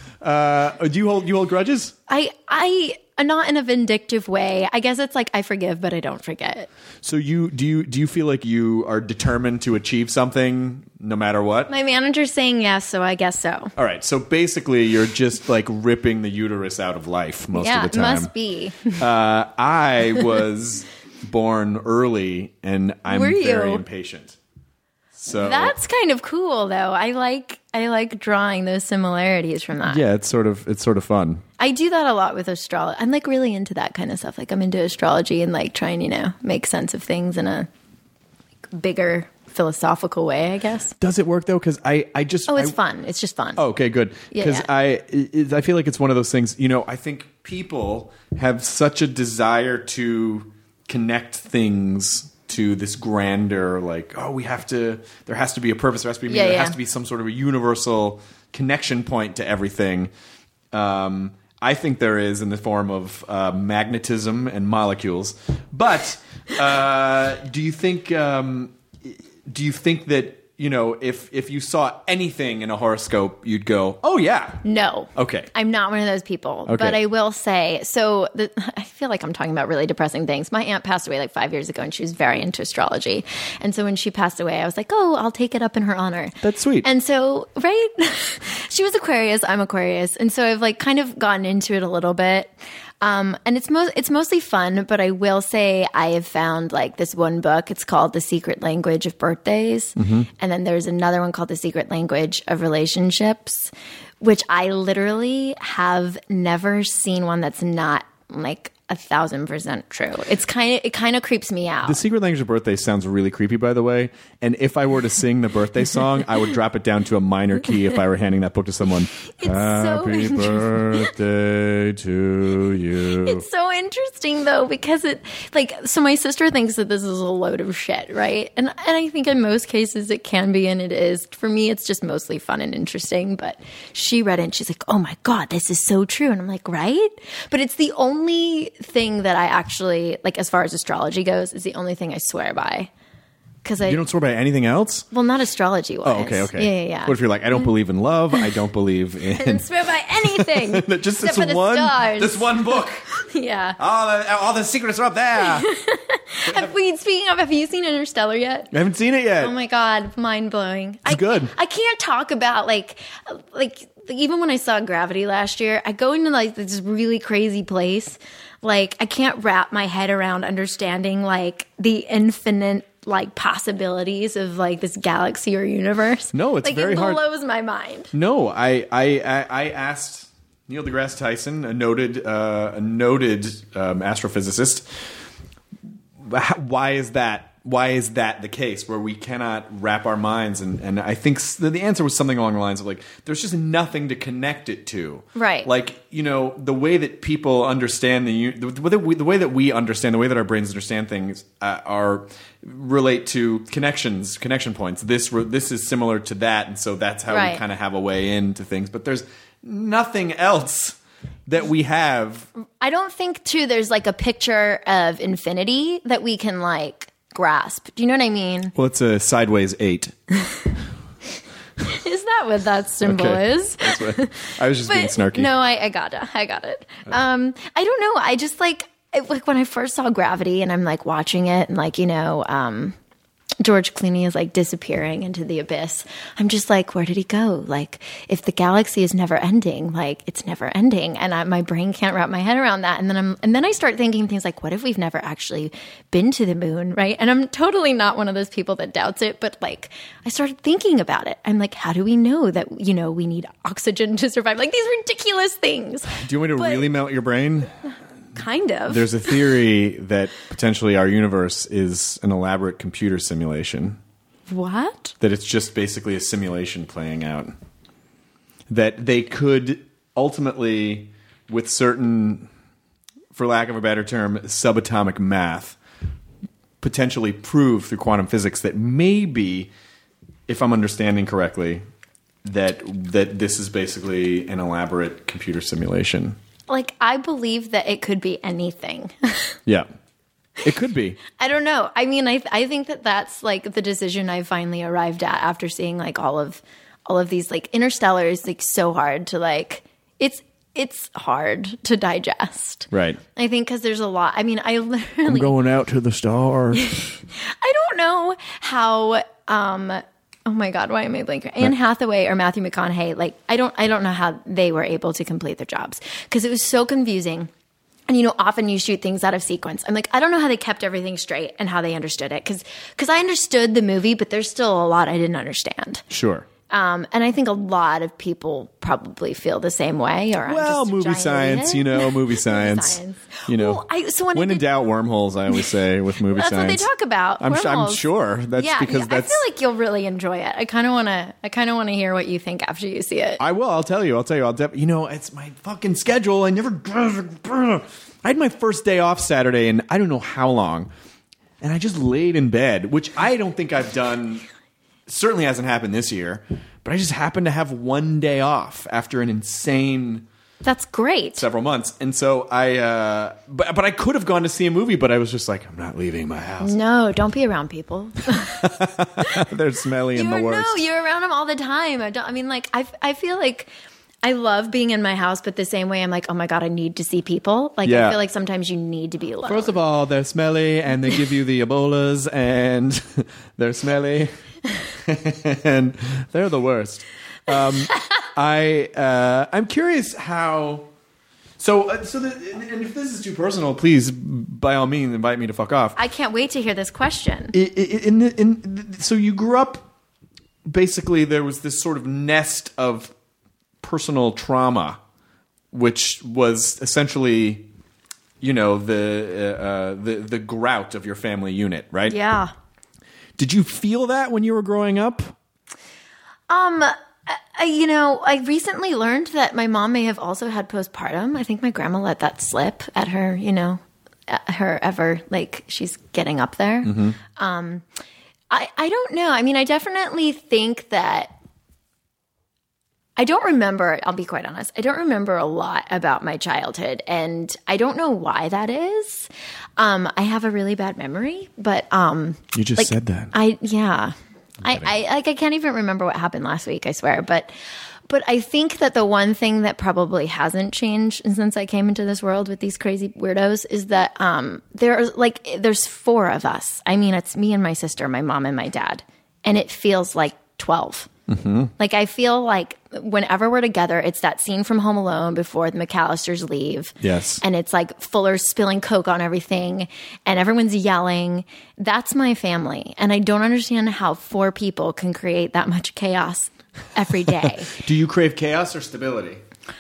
Uh, do you hold you hold grudges? I, I, not in a vindictive way. I guess it's like I forgive, but I don't forget. So you do you do you feel like you are determined to achieve something no matter what? My manager's saying yes, so I guess so. All right, so basically you're just like ripping the uterus out of life most Yeah, of the it time. must be. Uh, I was born early, and I'm Were you? very impatient. So That's kind of cool, though. I like I like drawing those similarities from that. yeah, it's sort of it's sort of fun. I do that a lot with astrology. I'm like really into that kind of stuff. Like I'm into astrology and like trying, you know, make sense of things in a like, bigger philosophical way, I guess. Does it work though? Because I I just Oh, it's I, fun. It's just fun. Oh, okay, good. Yeah, Because yeah. I it, I feel like it's one of those things. You know, I think people have such a desire to connect things to this grander, like, oh, we have to. There has to be a purpose. There has to be. Yeah, there yeah. has to be some sort of a universal connection point to everything. Um, I think there is in the form of uh, magnetism and molecules. But uh, do you think? Um, do you think that? You know, if if you saw anything in a horoscope, you'd go, "Oh yeah, No. okay." I'm not one of those people. Okay. But I will say, so the, I feel like I'm talking about really depressing things. My aunt passed away like five years ago and she was very into astrology. And so when she passed away, I was like, oh, I'll take it up in her honor. That's sweet. And so, right? She was Aquarius, I'm Aquarius. And so I've like kind of gotten into it a little bit. Um, and it's most it's mostly fun, but I will say I have found like this one book. It's called The Secret Language of Birthdays, Mm-hmm. and then there's another one called The Secret Language of Relationships, which I literally have never seen one that's not like a thousand percent true. It's kind of it kind of creeps me out. The secret language of birthday sounds really creepy, by the way. And if I were to sing the birthday song, I would drop it down to a minor key if I were handing that book to someone. It's so Happy interesting. birthday to you. It's so interesting though, because it like so my sister thinks that this is a load of shit, right? And and I think in most cases it can be and it is. For me it's just mostly fun and interesting, but she read it and she's like, "Oh my god, this is so true." And I'm like, "Right?" But it's the only thing that I actually like as far as astrology goes, is the only thing I swear by. Because I You don't swear by anything else? well, not astrology wise. Oh, okay, okay. Yeah, yeah, yeah. What if you're like, I don't believe in love. I don't believe I in... didn't swear by anything. Just except this for the one, stars. this one book. Yeah. All the, all the secrets are up there. Have we, speaking of, have you seen Interstellar yet? I haven't seen it yet. Oh my god, mind blowing! It's I, good. I can't talk about like, like even when I saw Gravity last year, I go into like this really crazy place. Like I can't wrap my head around understanding like the infinite like possibilities of like this galaxy or universe. No, it's like, very it hard. blows my mind. No, I, I, I, I asked Neil deGrasse Tyson, a noted, uh, a noted um, astrophysicist, why is that? Why is that the case where we cannot wrap our minds? And, and I think s- the answer was something along the lines of like, there's just nothing to connect it to. Right. Like, you know, the way that people understand the, u- the, the, way, the way that we understand, the way that our brains understand things uh, are relate to connections, connection points. This, re- this is similar to that. And so that's how Right. we kind of have a way into things. But there's nothing else that we have. I don't think too. There's like a picture of infinity that we can like grasp. Do you know what I mean? Well, it's a sideways eight. Is that what that symbol Okay. is? That's what, I was just being snarky. No, I, I got it. I got it. Um, I don't know. I just like it, like when I first saw Gravity, and I'm like watching it, and like you know, um, George Clooney is like disappearing into the abyss. I'm just like, where did he go? Like, if the galaxy is never ending, like it's never ending, and I, my brain can't wrap my head around that. And then I'm, and then I start thinking things like, what if we've never actually been to the moon, right? And I'm totally not one of those people that doubts it, but like, I started thinking about it. I'm like, how do we know that you know we need oxygen to survive? Like these ridiculous things. Do you want me to But- really melt your brain? Kind of. There's a theory that potentially our universe is an elaborate computer simulation. What? That it's just basically a simulation playing out. That they could ultimately, with certain, for lack of a better term, subatomic math, potentially prove through quantum physics that maybe, if I'm understanding correctly, that that this is basically an elaborate computer simulation. Like, I believe that it could be anything. Yeah. It could be. I don't know. I mean, I I think that that's like the decision I finally arrived at after seeing like all of all of these like Interstellar is like so hard to like it's it's hard to digest. Right. I think because there's a lot. I mean, I literally out to the stars. I don't know how. Um, oh my God, why am I blanking? Anne Hathaway or Matthew McConaughey? Like, I don't, I don't know how they were able to complete their jobs because it was so confusing. And you know, often you shoot things out of sequence. I'm like, I don't know how they kept everything straight and how they understood it because because I understood the movie, but there's still a lot I didn't understand. Sure. Um, and I think a lot of people probably feel the same way. Or I'm Well, just a movie giant science, idiot. you know, movie science. science. You know, Well, I- so when I when in did- doubt, wormholes, I always say, with movie That's science. what they talk about. I'm, su- I'm wormholes. sure. That's yeah, because yeah, that's... I feel like you'll really enjoy it. I kind of want to. I kind of want to hear what you think after you see it. I will. I'll tell you. I'll tell you. I'll def- You know, it's my fucking schedule. I never... I had my first day off Saturday, and I don't know how long. And I just laid in bed, which I don't think I've done... Certainly hasn't happened this year. But I just happened to have one day off after an insane... That's great. several months. And so I, uh, but, but I could have gone to see a movie, but I was just like, I'm not leaving my house. No, don't be around people. They're smelly and the You're- worst. No, you're around them all the time. I don't. I mean, like I, I feel like I love being in my house, but the same way I'm like, oh my God, I need to see people. Like Yeah. I feel like sometimes you need to be alone. First of all, they're smelly and they give you the Ebolas and they're smelly and they're the worst. Um, I, uh, I'm curious how, so, uh, so that, and and if this is too personal, please, by all means, invite me to fuck off. I can't wait to hear this question. I- I- in the, in the, so you grew up, basically there was this sort of nest of personal trauma, which was essentially, you know, the uh, uh, the the grout of your family unit, right? Yeah. Did you feel that when you were growing up? Um, I, you know, I recently learned that my mom may have also had postpartum. I think my grandma let that slip at her, you know, at her ever, like, she's getting up there. Mm-hmm. Um, I, I don't know. I mean, I definitely think that I don't remember, I'll be quite honest, I don't remember a lot about my childhood, and I don't know why that is. Um, I have a really bad memory, but um, You just like, said that. I yeah, I, I like I can't even remember what happened last week. I swear, but but I think that the one thing that probably hasn't changed since I came into this world with these crazy weirdos is that um, there's like there's four of us. I mean, it's me and my sister, my mom and my dad, and it feels like twelve. Mm-hmm. Like I feel like whenever we're together, it's that scene from Home Alone before the McAllisters leave. Yes. And it's like Fuller spilling Coke on everything and everyone's yelling. That's my family. And I don't understand how four people can create that much chaos every day. Do you crave chaos or stability?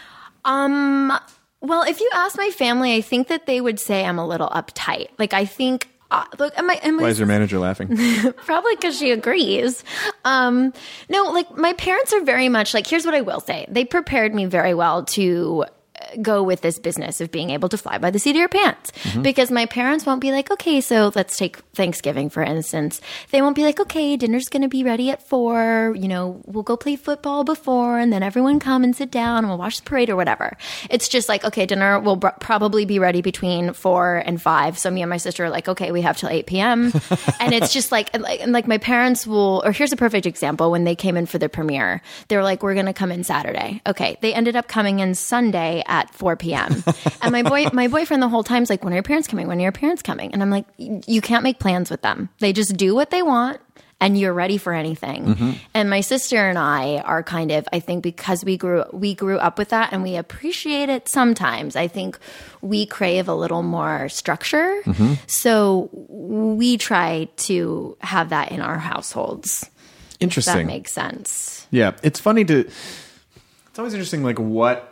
Um, well, if you ask my family, I think that they would say I'm a little uptight. Like I think Uh, look, am I, am Why I, is your manager laughing? Probably because she agrees. Um, no, like my parents are very much like, here's what I will say. They prepared me very well to go with this business of being able to fly by the seat of your pants. Mm-hmm. Because my parents won't be like, okay, so let's take Thanksgiving, for instance. They won't be like, okay, dinner's going to be ready at four. You know, we'll go play football before and then everyone come and sit down and we'll watch the parade or whatever. It's just like, okay, dinner will br- probably be ready between four and five. So me and my sister are like, okay, we have till eight p.m. And it's just like, and like, and like my parents will, or here's a perfect example. When they came in for the premiere, they were like, we're going to come in Saturday. Okay. They ended up coming in Sunday at four p.m. And my boy, my boyfriend the whole time's like, when are your parents coming? When are your parents coming? And I'm like, you can't make plans with them. They just do what they want and you're ready for anything. Mm-hmm. And my sister and I are kind of, I think because we grew, we grew up with that and we appreciate it sometimes. I think we crave a little more structure. Mm-hmm. So we try to have that in our households. Interesting. If that makes sense. Yeah. It's funny to, it's always interesting, like what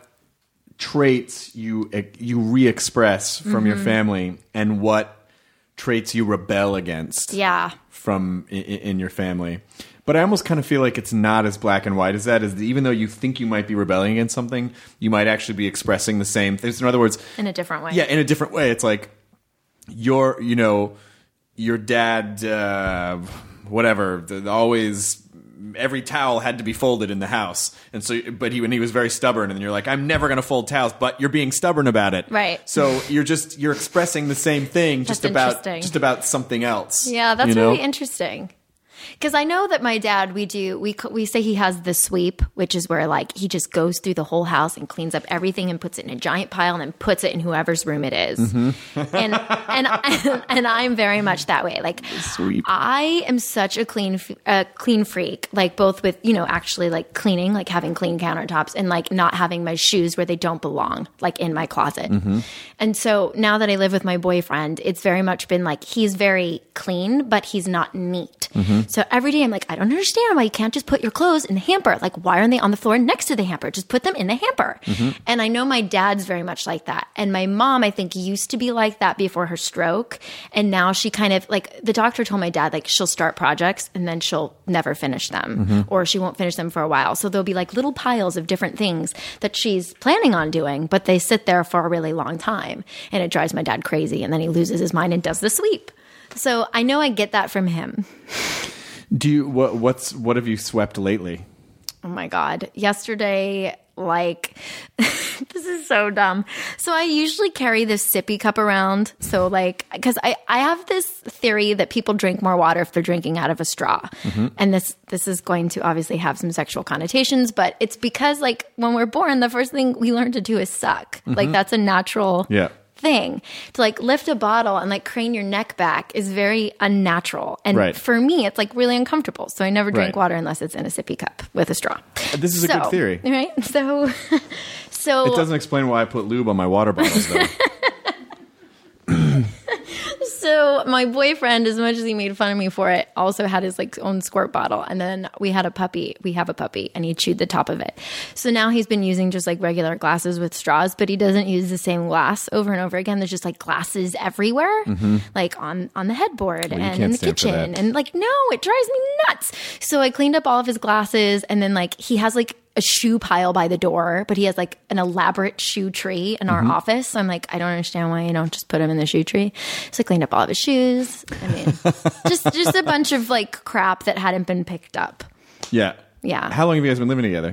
traits you you re-express from mm-hmm. your family and what traits you rebel against yeah. from in, in your family. But I almost kind of feel like it's not as black and white as that. Is even though you think you might be rebelling against something, you might actually be expressing the same things. In other words, in a different way. Yeah, in a different way. It's like your, you know, your dad, uh, whatever, always. Every towel had to be folded in the house, and so, but he when he was very stubborn, and you're like, I'm never going to fold towels, but you're being stubborn about it, right? So you're just you're expressing the same thing, just about just about something else. Yeah, that's you know? really interesting. Because I know that my dad, we do, we we say he has the sweep, which is where like he just goes through the whole house and cleans up everything and puts it in a giant pile and then puts it in whoever's room it is. Mm-hmm. and and and I'm very much that way. Like sweep. I am such a clean uh, clean freak. Like both with you know actually like cleaning, like having clean countertops, and like not having my shoes where they don't belong, like in my closet. Mm-hmm. And so now that I live with my boyfriend, it's very much been like he's very clean, but he's not neat. Mm-hmm. So every day I'm like, I don't understand why you can't just put your clothes in the hamper. Like, why aren't they on the floor next to the hamper? Just put them in the hamper. Mm-hmm. And I know my dad's very much like that. And my mom, I think, used to be like that before her stroke. And now she kind of, like, the doctor told my dad, like, she'll start projects and then she'll never finish them. Mm-hmm. Or she won't finish them for a while. So there'll be, like, little piles of different things that she's planning on doing, but they sit there for a really long time. And it drives my dad crazy. And then he loses his mind and does the sweep. So I know I get that from him. Do you what what's what have you swept lately? Oh my God. Yesterday, like this is so dumb. So I usually carry this sippy cup around. So like because I, I have this theory that people drink more water if they're drinking out of a straw. Mm-hmm. And this this is going to obviously have some sexual connotations, but it's because like when we're born, the first thing we learn to do is suck. Mm-hmm. Like that's a natural yeah. thing. To like lift a bottle and like crane your neck back is very unnatural. And right. for me, it's like really uncomfortable. So I never drink right. water unless it's in a sippy cup with a straw. This is so, a good theory. Right? So, so. It doesn't explain why I put lube on my water bottles though. So my boyfriend, as much as he made fun of me for it, also had his like own squirt bottle. And then we had a puppy. We have a puppy, and he chewed the top of it. So now he's been using just like regular glasses with straws, but he doesn't use the same glass over and over again. There's just like glasses everywhere, mm-hmm. like on, on the headboard well, and in the kitchen. And like, no, it drives me nuts. So I cleaned up all of his glasses, and then like he has like a shoe pile by the door, but he has like an elaborate shoe tree in our mm-hmm. office. So I'm like, I don't understand why you don't just put him in the shoe tree. So I cleaned up all of his shoes. I mean, just just a bunch of like crap that hadn't been picked up. Yeah. Yeah. How long have you guys been living together?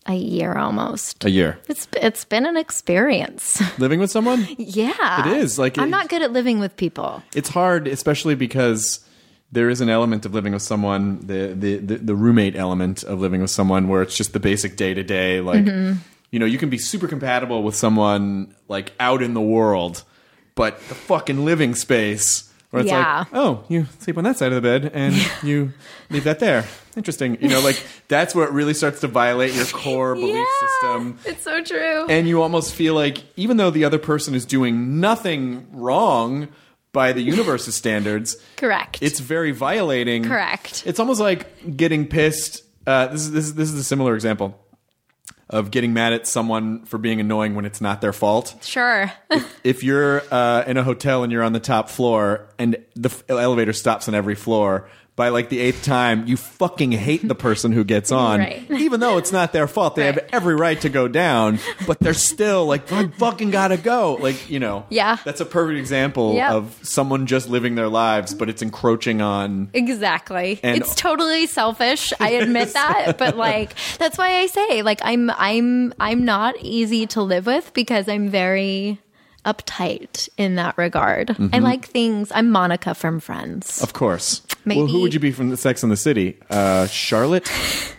A year almost. A year. It's it's been an experience. Living with someone? Yeah. It is. Like I'm it- not good at living with people. It's hard, especially because there is an element of living with someone, the the the, the roommate element of living with someone, where it's just the basic day to day. Like, Mm-hmm. you know, you can be super compatible with someone like out in the world, but the fucking living space where it's Yeah. like, oh, you sleep on that side of the bed and you leave that there. Interesting. You know, like that's where it really starts to violate your core belief Yeah. system. It's so true. And you almost feel like even though the other person is doing nothing wrong by the universe's standards, Correct. it's very violating. Correct. It's almost like getting pissed. Uh, this is this is this is a similar example of getting mad at someone for being annoying when it's not their fault. Sure. If you're uh, in a hotel and you're on the top floor and the f- elevator stops on every floor, by like the eighth time, you fucking hate the person who gets on, Right. even though it's not their fault. They Right. have every right to go down, but they're still like, I fucking gotta go. Like, you know, Yeah. that's a perfect example Yep. of someone just living their lives, but it's encroaching on. Exactly. And- it's totally selfish. I admit that, but like that's why I say like I'm I'm I'm not easy to live with because I'm very uptight in that regard. Mm-hmm. I like things. I'm Monica from Friends. Of course. Maybe- Well, who would you be from the Sex and the City? Uh, Charlotte?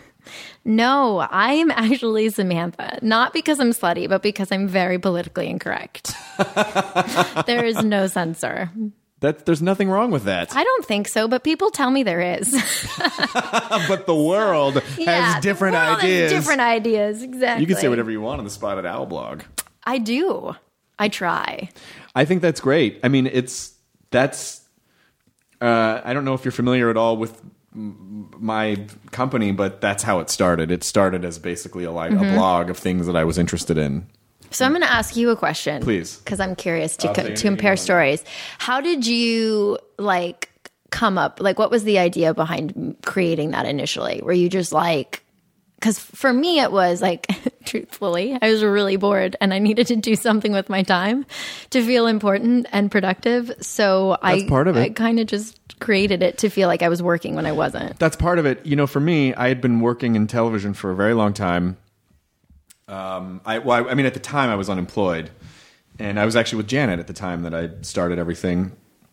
No, I am actually Samantha. Not because I'm slutty, but because I'm very politically incorrect. There is no censor. That there's nothing wrong with that. I don't think so, but people tell me there is. But the world Yeah, has different the world has ideas. different ideas, exactly. You can say whatever you want on the Spotted Owl blog. I do. I try. I think that's great. I mean, it's that's. Uh, I don't know if you're familiar at all with m- my company, but that's how it started. It started as basically a, like, Mm-hmm. a blog of things that I was interested in. So I'm going to ask you a question, Please. because I'm curious to I'll co- say to anything you compare want. stories. How did you like come up? Like, what was the idea behind creating that initially? Were you just like? Because for me, it was like, truthfully, I was really bored and I needed to do something with my time to feel important and productive. So That's I, part of it. I kind of just created it to feel like I was working when I wasn't. That's part of it. You know, for me, I had been working in television for a very long time. Um, I, well, I, I mean, at the time, I was unemployed, and I was actually with Janet at the time that I started everything.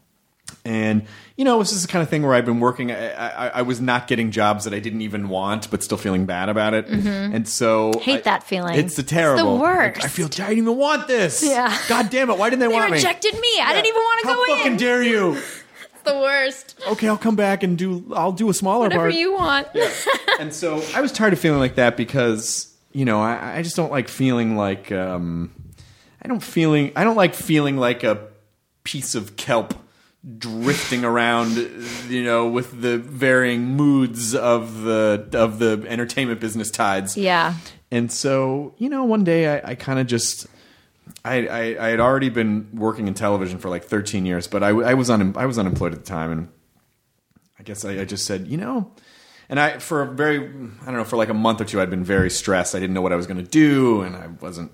And you know, it was just the kind of thing where I've been working. I, I, I was not getting jobs that I didn't even want, but still feeling bad about it. And so, Mm-hmm. Hate I- that feeling. It's the terrible. It's the worst. Like, I feel I didn't even want this. Yeah. God damn it! Why didn't they, They want me? rejected me. I didn't even want to How go fucking in. dare you? It's the worst. Okay, I'll come back and do. I'll do a smaller Whatever part. you want. And so I was tired of feeling like that because, you know, I, I just don't like feeling like um, I don't feeling I don't like feeling like a piece of kelp drifting around, you know, with the varying moods of the of the entertainment business tides. Yeah. And so, you know, one day I, I kind of just I, I I had already been working in television for like thirteen years, but I, I was un, I was unemployed at the time, and I guess I, I just said, you know. And I, for a very, I don't know, for like a month or two, I'd been very stressed. I didn't know what I was going to do, and I wasn't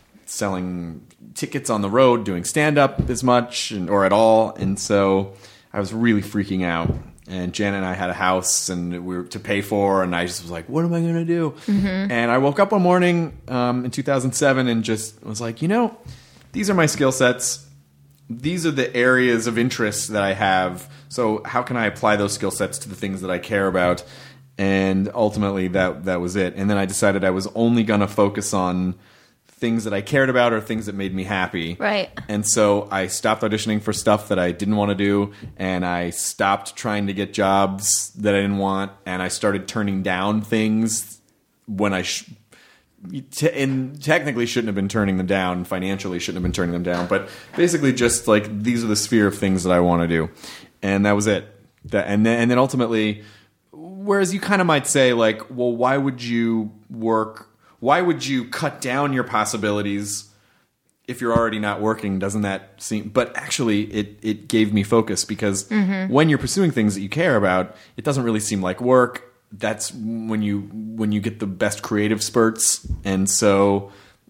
selling tickets on the road, doing stand-up as much and, or at all. And so I was really freaking out. And Janet and I had a house and we were to pay for, and I just was like, what am I going to do? Mm-hmm. And I woke up one morning um, in two thousand seven and just was like, you know, these are my skill sets. These are the areas of interest that I have. So how can I apply those skill sets to the things that I care about? And ultimately, that that was it. And then I decided I was only going to focus on things that I cared about or things that made me happy. Right. And so I stopped auditioning for stuff that I didn't want to do, and I stopped trying to get jobs that I didn't want, and I started turning down things when I sh- Te- and technically shouldn't have been turning them down, financially shouldn't have been turning them down, but basically just like these are the sphere of things that I want to do, and that was it. That, and then and then ultimately, whereas you kind of might say like, well, why would you work? Why would you cut down your possibilities if you're already not working? Doesn't that seem? But actually, it it gave me focus because when you're pursuing things that you care about, it doesn't really seem like work. That's when you when you get the best creative spurts, and so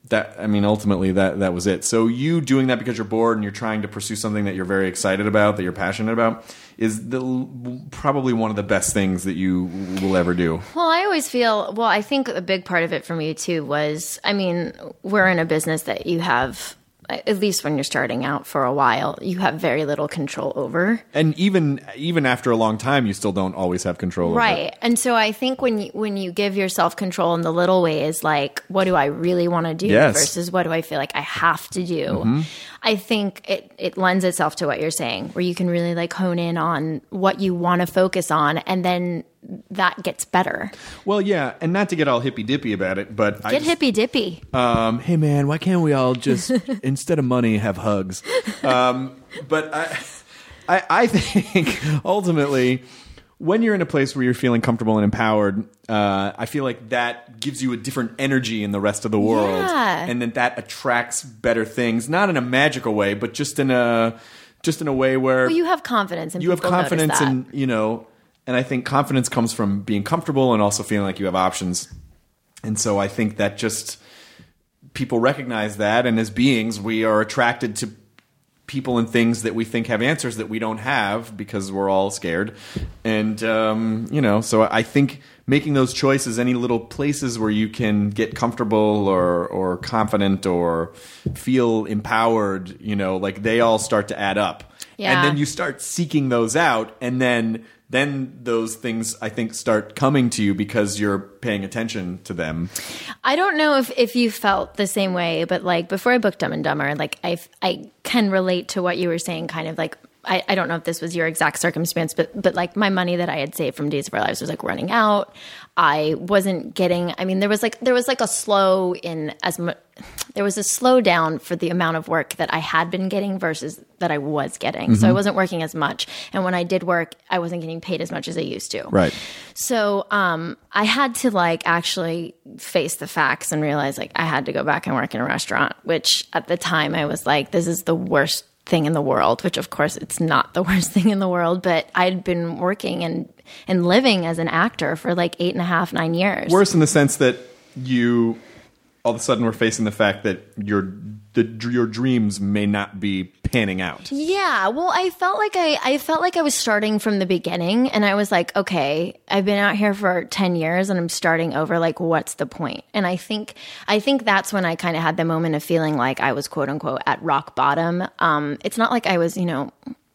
that I mean, ultimately that that was it. So you doing that because you're bored and you're trying to pursue something that you're very excited about, that you're passionate about, is the probably one of the best things that you will ever do. Well, I always feel, well, I think a big part of it for me too was, I mean, we're in a business that you have, at least when you're starting out for a while, you have very little control over. And even even after a long time, you still don't always have control over it. Right. And so I think when you, when you give yourself control in the little ways, like, what do I really want to do Yes. versus what do I feel like I have to do? Mm-hmm. I think it, it lends itself to what you're saying, where you can really like hone in on what you want to focus on, and then that gets better. Well, yeah, and not to get all hippy dippy about it, but I Get just- hippy dippy. Um, hey man, why can't we all just instead of money have hugs? Um, but I, I, I think ultimately, when you're in a place where you're feeling comfortable and empowered, uh, I feel like that gives you a different energy in the rest of the world, Yeah. and then that attracts better things, not in a magical way, but just in a just in a way where Well, you have confidence, and you have people notice confidence that. in, you know, and I think confidence comes from being comfortable and also feeling like you have options. And so I think that just people recognize that, and as beings, we are attracted to people and things that we think have answers that we don't have because we're all scared. And, um, you know, so I think making those choices, any little places where you can get comfortable or, or confident or feel empowered, you know, like they all start to add up. Yeah. And then you start seeking those out, and then then those things, I think, start coming to you because you're paying attention to them. I don't know if, if you felt the same way, but like before I booked Dumb and Dumber, like I I can relate to what you were saying, kind of like, I, I don't know if this was your exact circumstance, but but like my money that I had saved from Days of Our Lives was like running out. I wasn't getting, I mean, there was like, there was like a slow in as much, there was a slowdown for the amount of work that I had been getting versus that I was getting. So I wasn't working as much. And when I did work, I wasn't getting paid as much as I used to. Right. So um, I had to like actually face the facts and realize like I had to go back and work in a restaurant, which at the time I was like, this is the worst thing in the world, which of course it's not the worst thing in the world, but I'd been working and, and living as an actor for like eight and a half, nine years. Worse in the sense that you all of a sudden were facing the fact that your the, your dreams may not be panning out. Yeah, well, I felt like I, I felt like I was starting from the beginning, and I was like, okay, I've been out here for ten years, and I'm starting over. Like, what's the point? And I think, I think that's when I kind of had the moment of feeling like I was quote unquote at rock bottom. Um, it's not like I was, you know,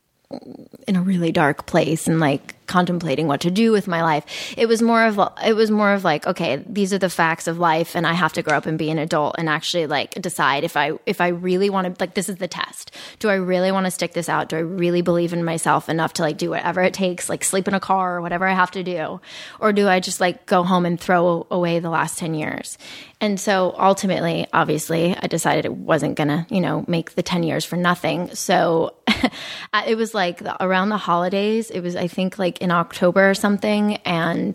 in a really dark place and like contemplating what to do with my life. It was more of it was more of like, okay, these are the facts of life, and I have to grow up and be an adult and actually like decide if I if I really want to, like, this is the test. Do I really want to stick this out? Do I really believe in myself enough to like do whatever it takes, like sleep in a car or whatever I have to do? Or do I just like go home and throw away the last ten years? And so ultimately, obviously, I decided it wasn't gonna, you know, make the ten years for nothing. So it was like the, around the holidays, it was, I think, like in October or something. And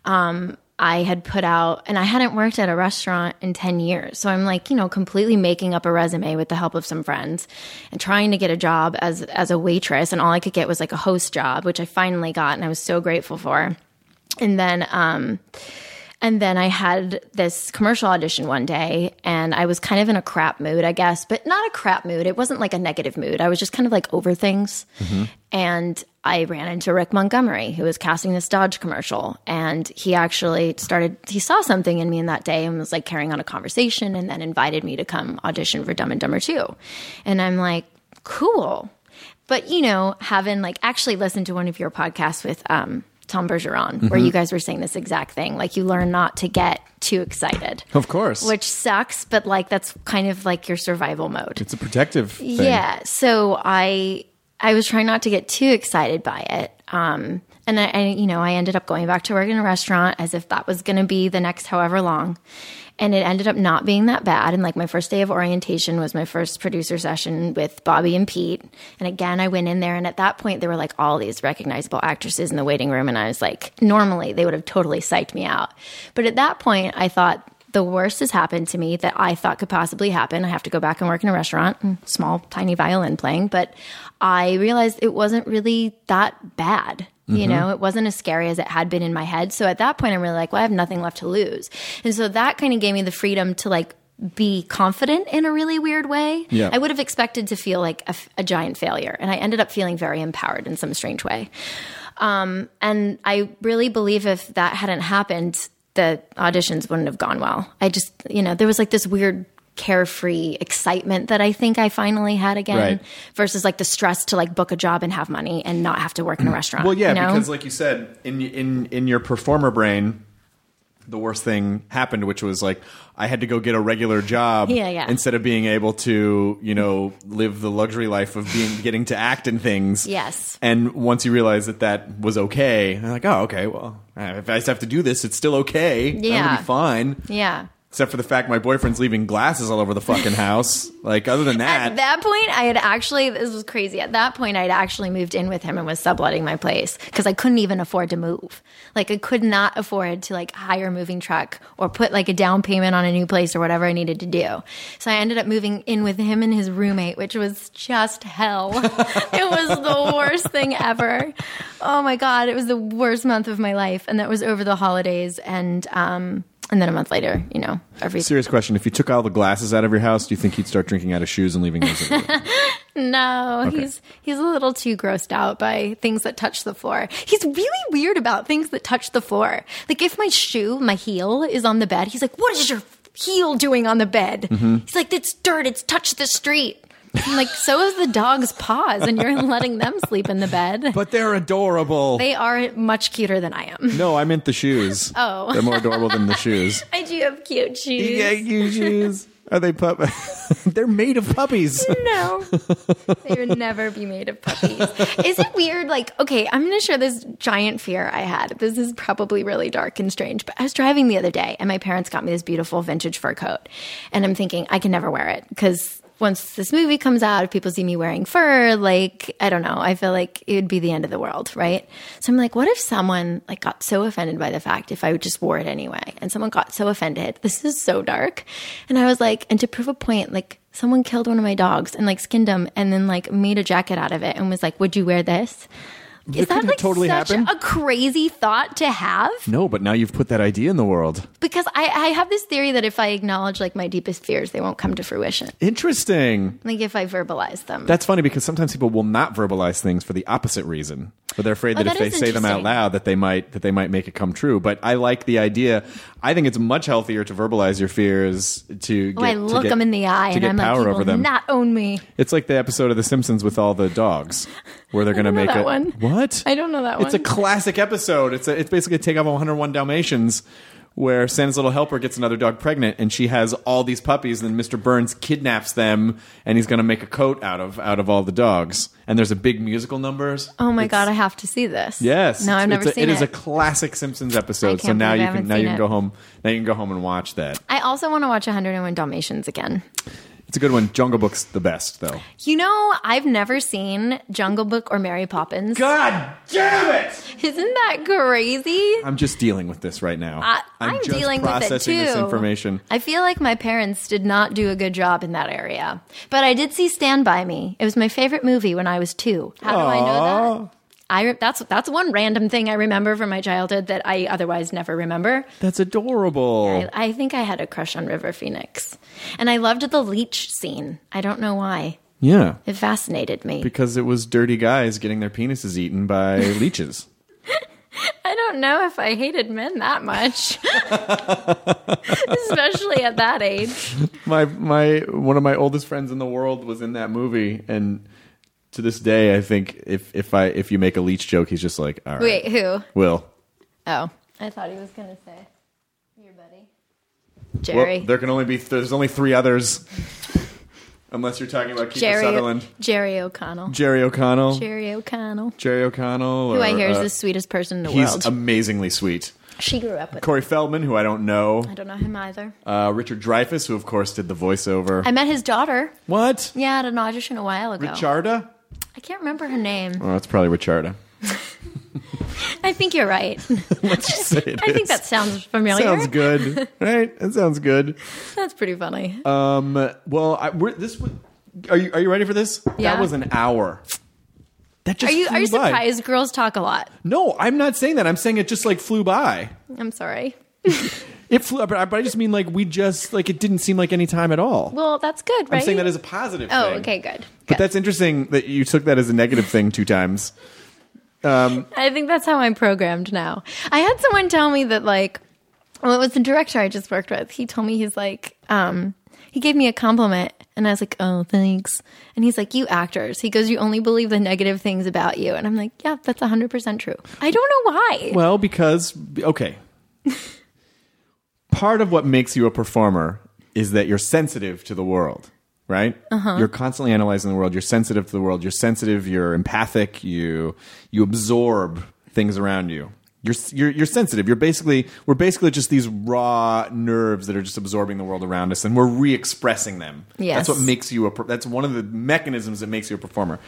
um, I had put out, and I hadn't worked at a restaurant in ten years. So I'm like, you know, completely making up a resume with the help of some friends and trying to get a job as, as a waitress. And all I could get was like a host job, which I finally got, and I was so grateful for. And then, um, And then I had this commercial audition one day, and I was kind of in a crap mood, I guess, but not a crap mood. It wasn't like a negative mood. I was just kind of like over things. Mm-hmm. And I ran into Rick Montgomery, who was casting this Dodge commercial. And he actually started, he saw something in me in that day and was like carrying on a conversation, and then invited me to come audition for Dumb and Dumber two. And I'm like, cool. But, you know, having like actually listened to one of your podcasts with, um, Tom Bergeron, mm-hmm. where you guys were saying this exact thing. Like, you learn not to get too excited. Of course. Which sucks, but like that's kind of like your survival mode. It's a protective thing. Yeah. So I I was trying not to get too excited by it. Um, and I, I, you know, I ended up going back to work in a restaurant as if that was going to be the next however long. And it ended up not being that bad. And like my first day of orientation was my first producer session with Bobby and Pete. And again, I went in there, and at that point there were like all these recognizable actresses in the waiting room. And I was like, normally they would have totally psyched me out. But at that point I thought, the worst has happened to me that I thought could possibly happen. I have to go back and work in a restaurant, small, tiny violin playing. But I realized it wasn't really that bad. You mm-hmm. know, it wasn't as scary as it had been in my head. So at that point, I'm really like, well, I have nothing left to lose. And so that kind of gave me the freedom to like be confident in a really weird way. Yeah. I would have expected to feel like a, a giant failure, and I ended up feeling very empowered in some strange way. Um, and I really believe if that hadn't happened, the auditions wouldn't have gone well. I just, you know, there was like this weird carefree excitement that I think I finally had again, Right. versus like the stress to like book a job and have money and not have to work in a restaurant. Well, yeah, you know? because like you said, in in in your performer brain, the worst thing happened, which was like I had to go get a regular job Yeah, yeah. instead of being able to, you know, live the luxury life of being getting to act in things. Yes. And once you realize that that was okay, I'm like, oh, okay, well, if I just have to do this, it's still okay. Yeah. That'll be fine. Yeah. Except for the fact my boyfriend's leaving glasses all over the fucking house. Like, other than that. At that point, I had actually, this was crazy. At that point, I had actually moved in with him and was subletting my place because I couldn't even afford to move. Like, I could not afford to like hire a moving truck or put like a down payment on a new place or whatever I needed to do. So I ended up moving in with him and his roommate, which was just hell. It was the worst thing ever. Oh my God. It was the worst month of my life. And that was over the holidays. And, um, And then a month later, you know, every Serious question. If you took all the glasses out of your house, do you think he'd start drinking out of shoes and leaving those in the No, Okay. he's he's a little too grossed out by things that touch the floor. He's really weird about things that touch the floor. Like if my shoe, my heel is on the bed, he's like, "What is your heel doing on the bed?" Mm-hmm. He's like, "It's dirt. It's touched the street." I'm like, so is the dog's paws, and you're letting them sleep in the bed. But they're adorable. They are much cuter than I am. No, I meant the shoes. Oh. They're more adorable than the shoes. I do have cute shoes. Yeah, you shoes. Are they pup? They're made of puppies. No, they would never be made of puppies. Is it weird? Like, okay, I'm going to share this giant fear I had. This is probably really dark and strange, but I was driving the other day and my parents got me this beautiful vintage fur coat. And I'm thinking, I can never wear it because once this movie comes out, if people see me wearing fur, like, I don't know, I feel like it would be the end of the world, right? So I'm like, what if someone like got so offended by the fact if I just wore it anyway, and someone got so offended, this is so dark. And I was like, and to prove a point, like someone killed one of my dogs and like skinned him and then like made a jacket out of it and was like, would you wear this? Is It that could like totally such happen. a crazy thought to have? No, but now you've put that idea in the world. Because I, I have this theory that if I acknowledge like my deepest fears, they won't come to fruition. Interesting. Like if I verbalize them. That's funny because sometimes people will not verbalize things for the opposite reason. But they're afraid Oh, that if that they is say them out interesting. loud that they might that they might make it come true. But I like the idea. I think it's much healthier to verbalize your fears to get Oh, I to look get- them in the eye to and get I'm like, power you over will them. not own me. It's like the episode of The Simpsons with all the dogs, where they're going to don't know make that a one. what? I don't know that It's a one. classic episode. It's a, it's basically a take off of one oh one Dalmatians, where Santa's little helper gets another dog pregnant, and she has all these puppies. And then Mister Burns kidnaps them, and he's going to make a coat out of out of all the dogs. And there's a big musical numbers. Oh my It's- God, I have to see this. Yes. No, I've It's- never it's a, seen it it. is a classic Simpsons episode. So can't now believe I you can haven't now you seen can it. go home. Now you can go home and watch that. I also want to watch one oh one Dalmatians again. It's a good one. Jungle Book's the best, though. You know, I've never seen Jungle Book or Mary Poppins. God damn it! Isn't that crazy? I'm just dealing with this right now. I, I'm, just dealing with it too. processing this information. I feel like my parents did not do a good job in that area. But I did see Stand By Me. It was my favorite movie when I was two. How do I know that? I re- that's that's one random thing I remember from my childhood that I otherwise never remember. That's adorable. I, I think I had a crush on River Phoenix, and I loved the leech scene. I don't know why. Yeah, It fascinated me. because it was dirty guys getting their penises eaten by leeches. I don't know if I hated men that much, especially at that age. My my one of my oldest friends in the world was in that movie, and to this day, I think if if I if you make a leech joke, he's just like, all right, Wait, who? Will. Oh, I thought he was going to say your buddy, Well, Jerry. there can only be th- there's only three others, unless you're talking about Kiefer Jerry, Sutherland, Jerry O'Connell. Jerry O'Connell, Jerry O'Connell, Jerry O'Connell, who or, I hear is uh, the sweetest person in the he's world. amazingly sweet. She grew up with him. Corey Feldman, who I don't know, I don't know him either. uh, Richard Dreyfuss, who of course did the voiceover. I met his daughter. What? Yeah, at an audition a while ago. Richarda? I can't remember her name. Oh, that's probably Richarda. I think you're right. Let's just say it I think is. that sounds familiar. Sounds good, right? That sounds good. That's pretty funny. Um, well, I, we're, this was- are you are you ready for this? Yeah. That was an hour. That just Are you flew are you by. surprised? Girls talk a lot. No, I'm not saying that. I'm saying it just like flew by. I'm sorry. It flew, but I, but I just mean like we just like it didn't seem like any time at all. Well, that's good, right? I'm saying that as a positive Oh, thing. okay, good. But Good. that's interesting that you took that as a negative thing two times. I think that's how I'm programmed now. I had someone tell me that, like, well, it was the director I just worked with. He told me, he's like, um, he gave me a compliment, and I was like, oh, thanks. And he's like, you actors. He goes, you only believe the negative things about you. And I'm like, yeah, that's one hundred percent true. I don't know why. Well, because okay, part of what makes you a performer is that you're sensitive to the world. Right? Uh-huh. You're constantly analyzing the world. You're sensitive to the world. You're sensitive. You're empathic. You you absorb things around you. You're you're you're sensitive. You're basically we're basically just these raw nerves that are just absorbing the world around us, and we're re-expressing them. Yes. That's what makes you a. per- That's one of the mechanisms that makes you a performer.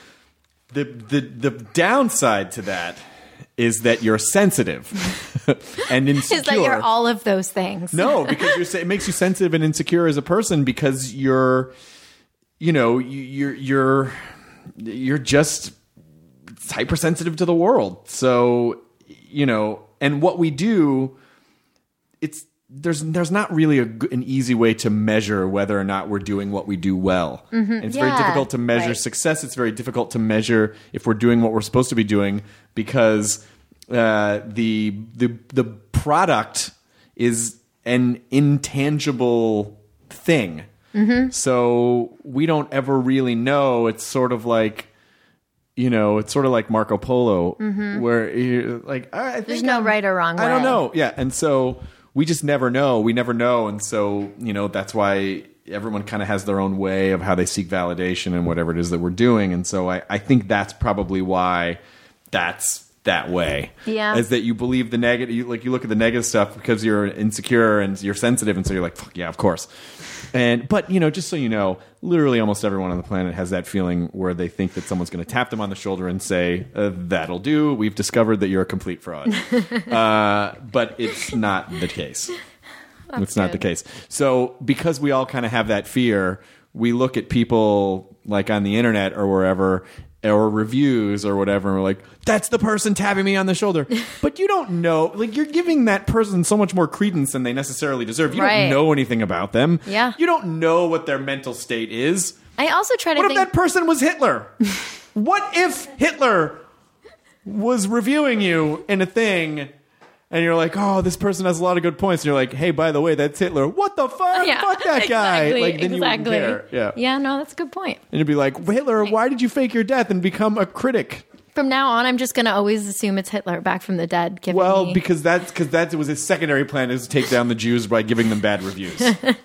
The the the downside to that is that you're sensitive and insecure. Is that you're all of those things. No, because you're, sa- it makes you sensitive and insecure as a person because you're, you know, you- you're you're you're just hypersensitive to the world. So, you know, and what we do, it's there's there's not really a, g- an easy way to measure whether or not we're doing what we do well. And it's very Yeah, difficult to measure right. success. It's very difficult to measure if we're doing what we're supposed to be doing because uh, the the the product is an intangible thing. Mm-hmm. So we don't ever really know. It's sort of like, you know, it's sort of like Marco Polo, where you're like, I think There's no I'm- right or wrong I don't way. know. Yeah, and so we just never know. We never know, and so you know that's why everyone kind of has their own way of how they seek validation and whatever it is that we're doing. And so I, I think that's probably why that's that way. Yeah. Is that you believe the negative, you, like you look at the negative stuff because you're insecure and you're sensitive, and so you're like, fuck yeah, of course. And but you know, just so you know, literally almost everyone on the planet has that feeling where they think that someone's going to tap them on the shoulder and say, uh, "That'll do. We've discovered that you're a complete fraud." uh, but it's not the case. It's not the good. case. So because we all kind of have that fear, we look at people like on the internet or wherever, or reviews or whatever, and we're like, that's the person tapping me on the shoulder. But you don't know, like you're giving that person so much more credence than they necessarily deserve. You Right. don't know anything about them. Yeah. You don't know what their mental state is. I also try to What if think. that person was Hitler? What if Hitler was reviewing you in a thing and you're like, oh, this person has a lot of good points. And you're like, hey, by the way, that's Hitler. What the fuck? Yeah, Fuck that guy. exactly, Like, then exactly. you wouldn't care. Yeah. Yeah, no, that's a good point. And you'd be like, Hitler, why did you fake your death and become a critic? From now on, I'm just going to always assume it's Hitler back from the dead. Giving Well, me... because that's because that was his secondary plan is to take down the Jews by giving them bad reviews.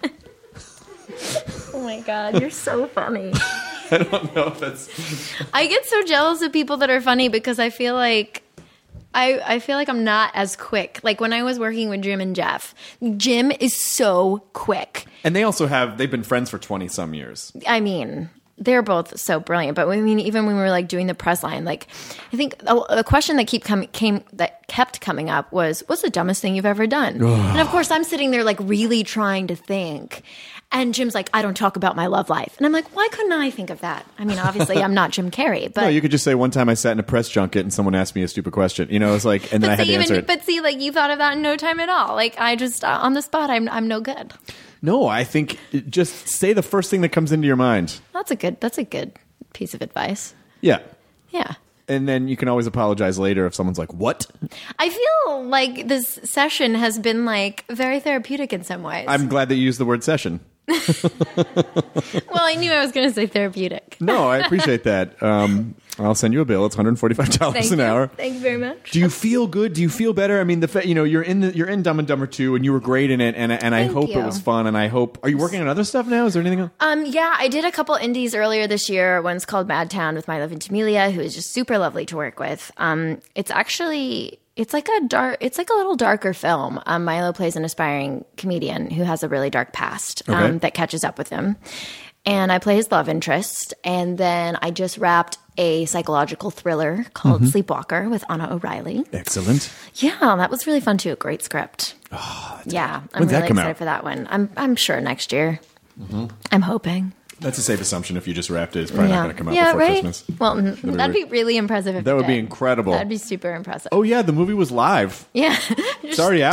Oh my God, you're so funny. I don't know if that's I get so jealous of people that are funny because I feel like I, I feel like I'm not as quick. Like when I was working with Jim and Jeff, Jim is so quick. and they also have they've been friends for twenty some years. I mean, they're both so brilliant. But I mean, even when we were like doing the press line, like I think a, a question that keep coming came that kept coming up was, "What's the dumbest thing you've ever done?" And of course, I'm sitting there like really trying to think. And Jim's like, "I don't talk about my love life," and I'm like, "Why couldn't I think of that?" I mean, obviously, I'm not Jim Carrey, but No, you could just say one time I sat in a press junket and someone asked me a stupid question. You know, it's like, and then I But had see, to answer even, it. but see, like you thought of that in no time at all. Like I just uh, on the spot, I'm I'm no good. No, I think it- just say the first thing that comes into your mind. That's a good. That's a good piece of advice. Yeah. Yeah. And then you can always apologize later if someone's like, what? I feel like this session has been like very therapeutic in some ways. I'm glad that you used the word session. well, I knew I was going to say therapeutic. No, I appreciate that. Um, I'll send you a bill. It's one hundred forty-five dollars Thank an you. hour. Thank you very much. Do you feel good? Do you feel better? I mean, the fa- you know you're in the, you're in Dumb and Dumber two, and you were great in it, and and I Thank hope you. it was fun, and I hope. Are you working on other stuff now? Is there anything else? Um, yeah, I did a couple indies earlier this year. One's called Madtown with Milo Ventimiglia, who is just super lovely to work with. Um, it's actually it's like a dark, it's like a little darker film. Um, Milo plays an aspiring comedian who has a really dark past um, Okay. that catches up with him, and I play his love interest. And then I just wrapped a psychological thriller called Mm-hmm. Sleepwalker with Anna O'Reilly. Excellent. Yeah, that was really fun too. Great script. Oh, yeah, I'm When's that really come excited out? for that one. I'm I'm sure next year. I'm hoping. That's a safe assumption. If you just wrapped it, it's probably yeah, not going to come out yeah, before right. Christmas. Well, mm, that'd be really impressive. If That it would be did. incredible. That'd be super impressive. Oh yeah, the movie was live. yeah, It's already out.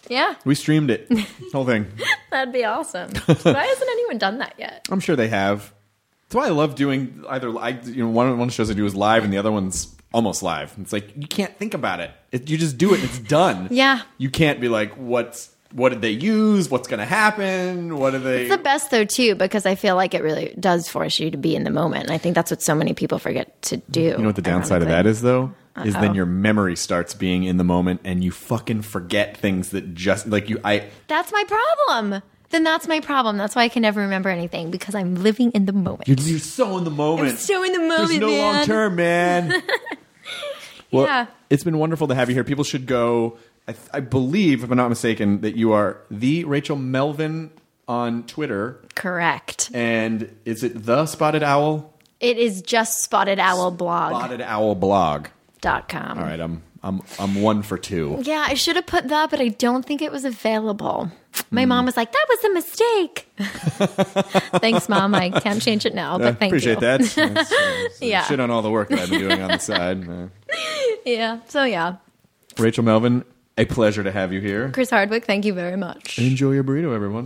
Yeah, We streamed it. Whole thing. that'd be awesome. Why hasn't anyone done that yet? I'm sure they have. That's why I love doing either. I, you know, one one of the shows I do is live, and the other one's almost live. It's like you can't think about it. it you just do it. And it's done. Yeah. You can't be like, what's what did they use? What's going to happen? What are they? It's the best though too, because I feel like it really does force you to be in the moment. And I think that's what so many people forget to do. You know what the downside of that is, though, is then your memory starts being in the moment, and you fucking forget things that just like you. I. That's my problem. Then that's my problem. That's why I can never remember anything, because I'm living in the moment. You're, you're so in the moment. I'm so in the moment, There's no man. long term, man. Well, Yeah. it's been wonderful to have you here. People should go. I, th- I believe, if I'm not mistaken, that you are the Rachel Melvin on Twitter. Correct. And is it the Spotted Owl? It is just spotted owl blog Spotted Owl blog. dot com. All right, I'm I'm I'm one for two. Yeah, I should have put that, but I don't think it was available. My Hmm. mom was like, "That was a mistake." Thanks, Mom. I can't change it now, but Uh, thank appreciate you. that. That's- that's Yeah. Shit on all the work that I've been doing on the side. Uh, Yeah. So yeah, Rachel Melvin, a pleasure to have you here. Chris Hardwick, thank you very much. Enjoy your burrito, everyone.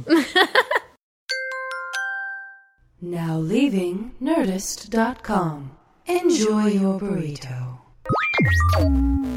Now leaving Nerdist dot com. Enjoy your burrito.